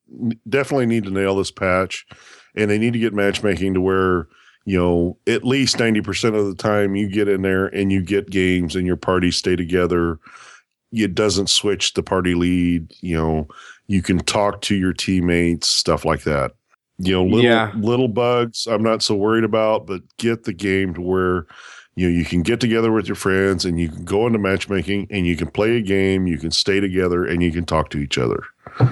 to nail this patch, and they need to get matchmaking to where, at least 90% of the time you get in there and you get games and your parties stay together. It doesn't switch the party lead. You can talk to your teammates, stuff like that. Little bugs I'm not so worried about, but get the game to where you can get together with your friends and you can go into matchmaking and you can play a game, you can stay together, and you can talk to each other.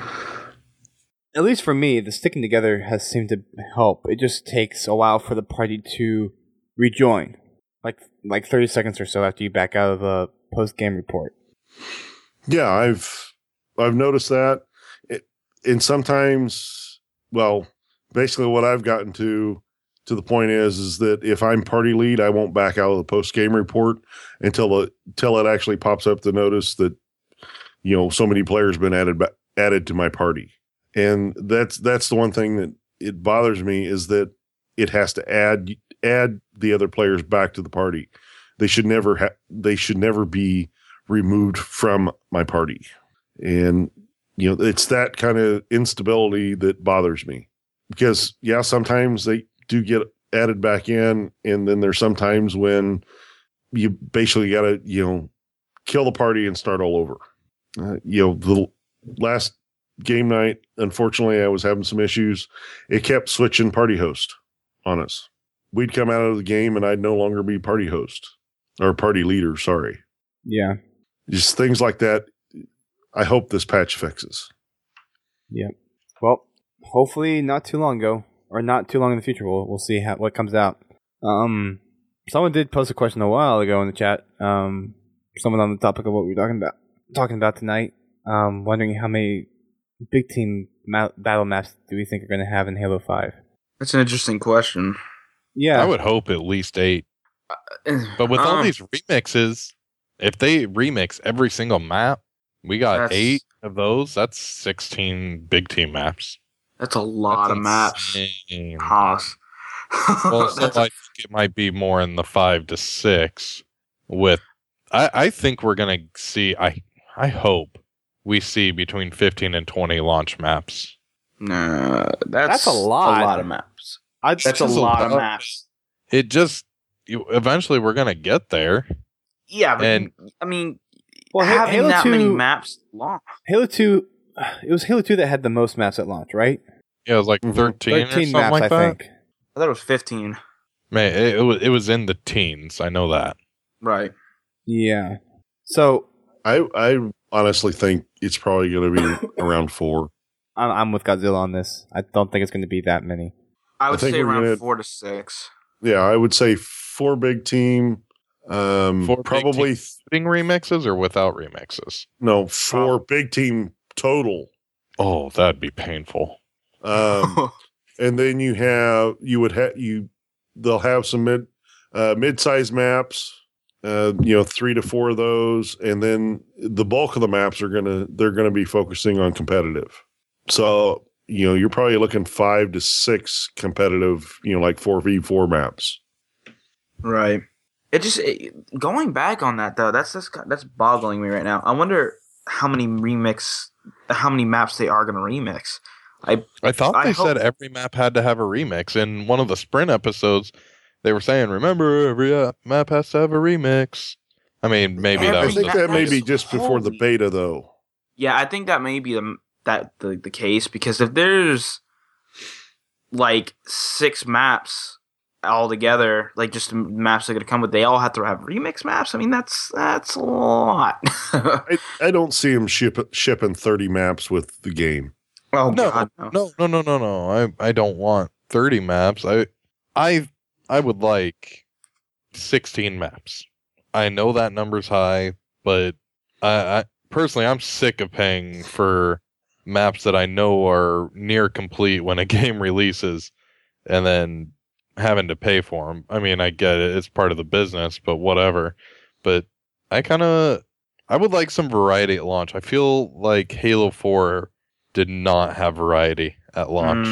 At least for me, the sticking together has seemed to help. It just takes a while for the party to rejoin, like 30 seconds or so after you back out of a post-game report. Yeah, I've noticed that. And sometimes, basically what I've gotten to the point is that if I'm party lead, I won't back out of the post-game report until it actually pops up the notice that, so many players been added to my party. And that's the one thing that it bothers me, is that it has to add the other players back to the party. They should never be removed from my party. And, it's that kind of instability that bothers me, because sometimes they do get added back in. And then there's sometimes when you basically got to, kill the party and start all over. The last game night, unfortunately, I was having some issues. It kept switching party host on us. We'd come out of the game and I'd no longer be party host or party leader. Sorry. Yeah. Just things like that. I hope this patch fixes. Yeah. Well, hopefully not too long ago, or not too long in the future. We'll see what comes out. Someone did post a question a while ago in the chat. Someone on the topic of what we were talking about tonight. Wondering how many big team battle maps do we think are going to have in Halo 5? That's an interesting question. Yeah. I would hope at least 8. But with all these remixes, if they remix every single map, we got 8 of those. That's 16 big team maps. That's a lot of maps. Haas. Well, so I think it might be more in the 5 to 6. I think we're going to see. I hope we see between 15 and 20 launch maps. No, that's a lot. A lot of maps. That's a lot of maps. It just eventually we're going to get there. Yeah, but having Halo that 2, many maps long. Halo 2, it was Halo 2 that had the most maps at launch, right? Yeah, it was like 13 or something maps, like I that. think. I thought it was 15. Man, it was in the teens. I know that. Right. Yeah. So I honestly think it's probably going to be around 4. I'm with Godzilla on this. I don't think it's going to be that many. I would think say we're around gonna- 4 to 6. Yeah, I would say 4 big team. 4 big Probably team remixes or without remixes? no 4 big team total. Oh, that'd be painful. And then they'll have some mid-sized maps, 3 to 4 of those, and then the bulk of the maps they're gonna be focusing on competitive. So you're probably looking 5 to 6 competitive, like 4v4 maps. Right. Going back on that though, that's boggling me right now. I wonder how many maps they are going to remix. I thought I they hope- said every map had to have a remix. In one of the sprint episodes, they were saying, "Remember, every map has to have a remix." I mean, maybe Every that I was think map that may is be just before the holy- beta, though. Yeah, I think that may be the case, because if there's like 6 maps all together, like just maps that are going to come with, they all have to have remix maps. I mean, that's a lot. I don't see them shipping 30 maps with the game. Oh no, God, no. I don't want 30 maps. I would like 16 maps. I know that number's high, but I personally, I'm sick of paying for maps that I know are near complete when a game releases and then having to pay for them. I mean, I get it. It's part of the business, but whatever. But I would like some variety at launch. I feel like Halo 4 did not have variety at launch.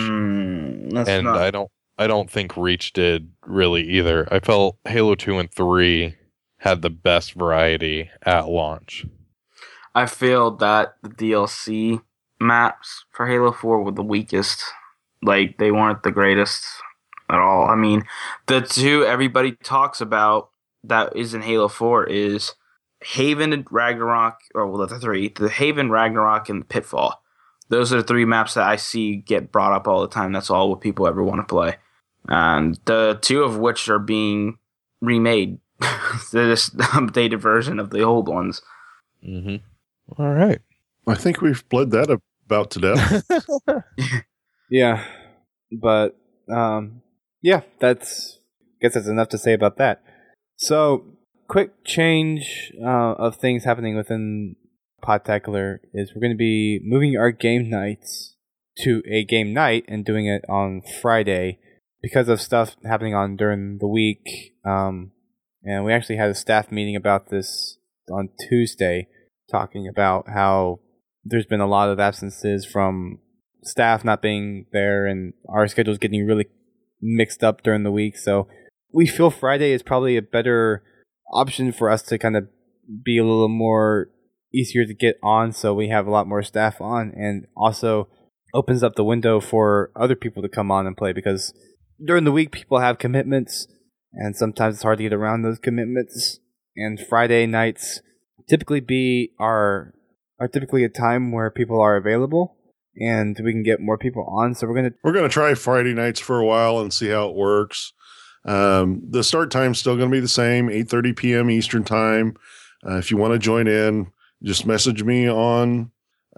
I don't think Reach did really either. I felt Halo 2 and 3 had the best variety at launch. I feel that the DLC maps for Halo 4 were the weakest. Like, they weren't the greatest at all. I mean, the two everybody talks about that is in Halo 4 is Haven and Ragnarok, the Haven, Ragnarok, and Pitfall. Those are the three maps that I see get brought up all the time. That's all what people ever want to play. And the two of which are being remade. They're just updated version of the old ones. Mm-hmm. All right. I think we've bled that about to death. Yeah, but yeah, I guess that's enough to say about that. So, quick change of things happening within Podtacular is we're going to be moving our game nights to a game night and doing it on Friday because of stuff happening on during the week. And we actually had a staff meeting about this on Tuesday, talking about how there's been a lot of absences from staff not being there and our schedule's getting really mixed up during the week. So we feel Friday is probably a better option for us to kind of be a little more easier to get on, so we have a lot more staff on, and also opens up the window for other people to come on and play, because during the week people have commitments and sometimes it's hard to get around those commitments, and Friday nights typically are typically a time where people are available and we can get more people on. So we're gonna try Friday nights for a while and see how it works. The start time's still going to be the same, 8:30 p.m. Eastern time. If you want to join in, just message me on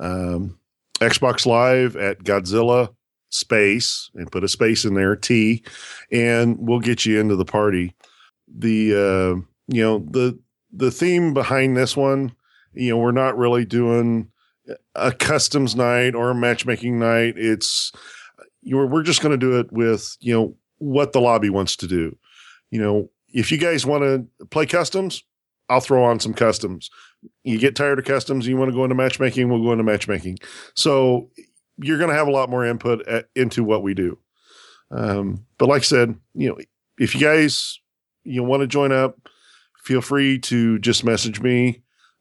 Xbox Live at Godzilla space and put a space in there, T, and we'll get you into the party. The the theme behind this one, we're not really doing a customs night or a matchmaking night. We're just going to do it with what the lobby wants to do. If you guys want to play customs, I'll throw on some customs. You get tired of customs, you want to go into matchmaking, we'll go into matchmaking. So you're going to have a lot more input into what we do. But like I said, if you guys want to join up, feel free to just message me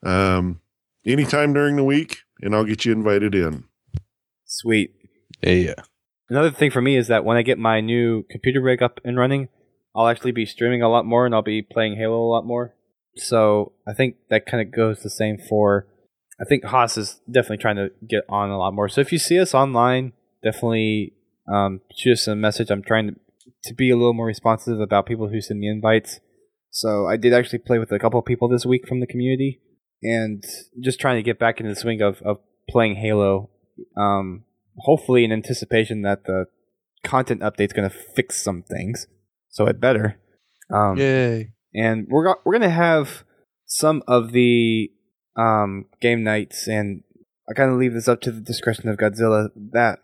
anytime during the week, and I'll get you invited in. Sweet. Yeah. Another thing for me is that when I get my new computer rig up and running, I'll actually be streaming a lot more and I'll be playing Halo a lot more. So I think that kind of goes the same for, I think Haas is definitely trying to get on a lot more. So if you see us online, definitely shoot us a message. I'm trying to be a little more responsive about people who send me invites. So I did actually play with a couple of people this week from the community and just trying to get back into the swing of playing Halo. Hopefully in anticipation that the content update's going to fix some things. So it better. Yay. And we're going to have some of the game nights, and I kind of leave this up to the discretion of Godzilla, that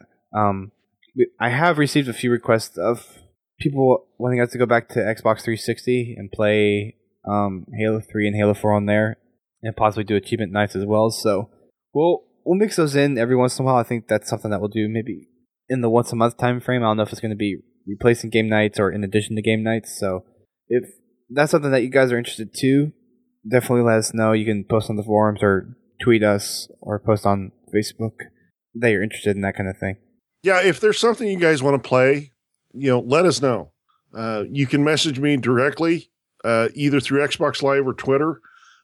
I have received a few requests of people wanting us to go back to Xbox 360 and play Halo 3 and Halo 4 on there, and possibly do achievement nights as well. So we'll mix those in every once in a while. I think that's something that we'll do maybe in the once a month time frame. I don't know if it's going to be replacing game nights or in addition to game nights. So if that's something that you guys are interested too, definitely let us know. You can post on the forums or tweet us or post on Facebook that you're interested in that kind of thing. Yeah, if there's something you guys want to play, let us know. You can message me directly, either through Xbox Live or Twitter.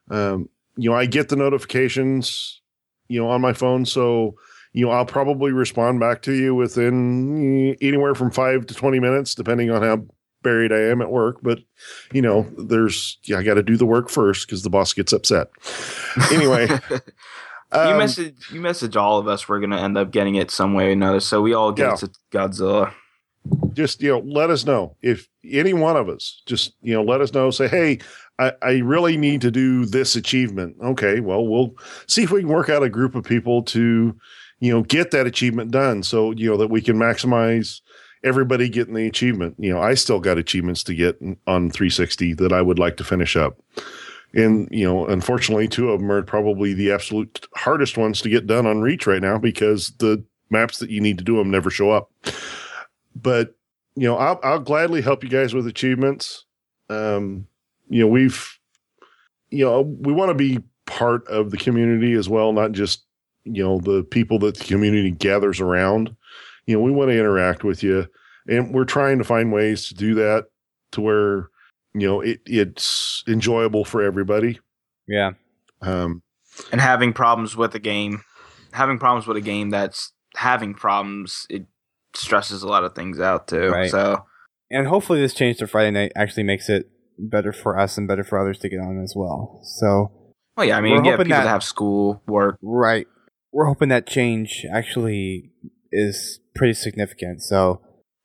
I get the notifications, on my phone, so I'll probably respond back to you within anywhere from 5 to 20 minutes, depending on how buried I am at work. But I got to do the work first because the boss gets upset. Anyway, you message all of us. We're gonna end up getting it some way or another. So we all get it to Godzilla. just, let us know. If any one of us, just, let us know. Say, hey, I really need to do this achievement. Okay, well, we'll see if we can work out a group of people to, get that achievement done. So, that we can maximize everybody getting the achievement. I still got achievements to get on 360 that I would like to finish up. And, unfortunately, 2 of them are probably the absolute hardest ones to get done on Reach right now because the maps that you need to do them never show up. But, I'll gladly help you guys with achievements. We want to be part of the community as well, not just, the people that the community gathers around. We want to interact with you, and we're trying to find ways to do that to where, it's enjoyable for everybody. Yeah. And having problems with a game that's having problems, it stresses a lot of things out too. Right. So, and hopefully this change to Friday night actually makes it better for us and better for others to get on as well. So, well, yeah, I mean, you get people that have school, work. Right. We're hoping that change actually is pretty significant. So,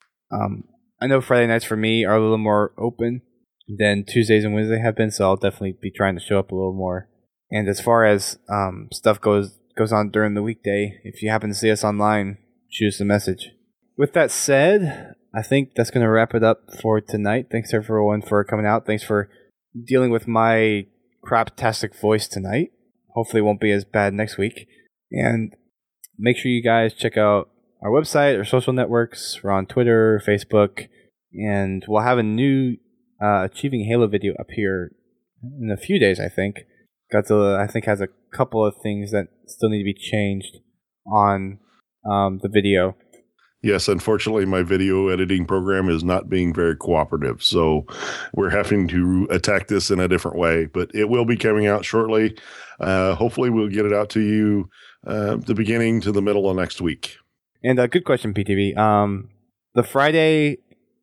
I know Friday nights for me are a little more open than Tuesdays and Wednesdays have been, so I'll definitely be trying to show up a little more. And as far as stuff goes on during the weekday, if you happen to see us online, shoot us a message. With that said, I think that's going to wrap it up for tonight. Thanks everyone for coming out. Thanks for dealing with my craptastic voice tonight. Hopefully it won't be as bad next week. And make sure you guys check out our website, our social networks. We're on Twitter, Facebook, and we'll have a new Achieving Halo video up here in a few days, I think. I think has a couple of things that still need to be changed on the video. Yes, unfortunately, my video editing program is not being very cooperative, so we're having to attack this in a different way, but it will be coming out shortly. Hopefully, we'll get it out to you the beginning to the middle of next week. And a good question, PTV. The Friday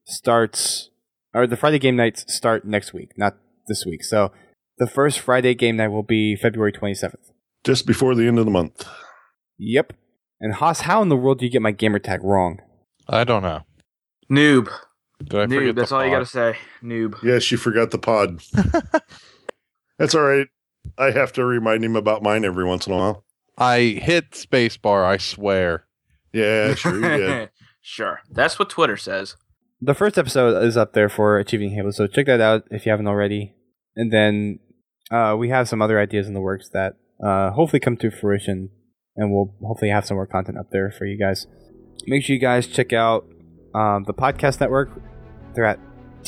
game nights start next week, not this week. So the first Friday game night will be February 27th. Just before the end of the month. Yep. And Haas, how in the world do you get my gamer tag wrong? I don't know. Noob. Did I forget Noob, that's the all you pod? got to say. Noob. Yes, you forgot the pod. That's all right. I have to remind him about mine every once in a while. I hit spacebar, I swear. Yeah, sure you did. Sure. That's what Twitter says. The first episode is up there for Achieving Halo, so check that out if you haven't already. And then we have some other ideas in the works that hopefully come to fruition, and we'll hopefully have some more content up there for you guys. Make sure you guys check out the podcast network. They're at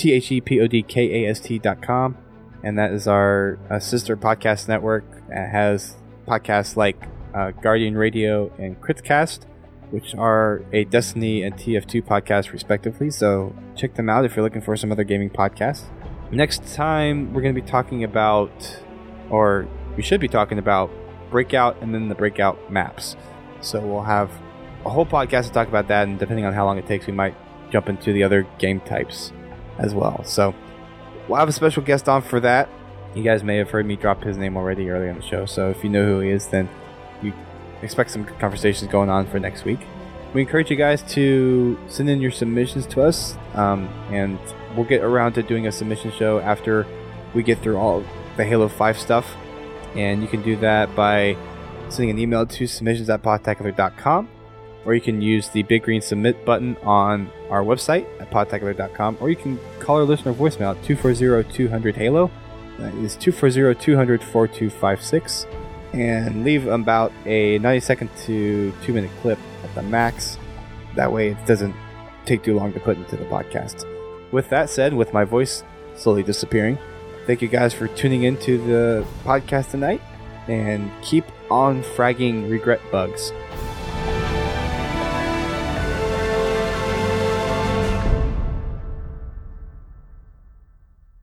thepodcast.com, and that is our sister podcast network. It has podcasts like Guardian Radio and Critcast, which are a Destiny and TF2 podcast respectively, so check them out if you're looking for some other gaming podcasts. Next time, we're going to be talking about, or we should be talking about, Breakout and then the Breakout maps. So we'll have a whole podcast to talk about that, and depending on how long it takes, we might jump into the other game types as well. So we'll have a special guest on for that. You guys may have heard me drop his name already earlier in the show, so if you know who he is, then you expect some good conversations going on for next week. We encourage you guys to send in your submissions to us, and we'll get around to doing a submission show after we get through all the Halo 5 stuff. And you can do that by sending an email to submissions@podtacular.com, or you can use the big green submit button on our website at podtacular.com, or you can call our listener voicemail at 240-200-HALO. That is 240-200-4256, and leave about a 90-second to 2-minute clip at the max. That way it doesn't take too long to put into the podcast. With that said, with my voice slowly disappearing, thank you guys for tuning into the podcast tonight, and keep on fragging regret bugs.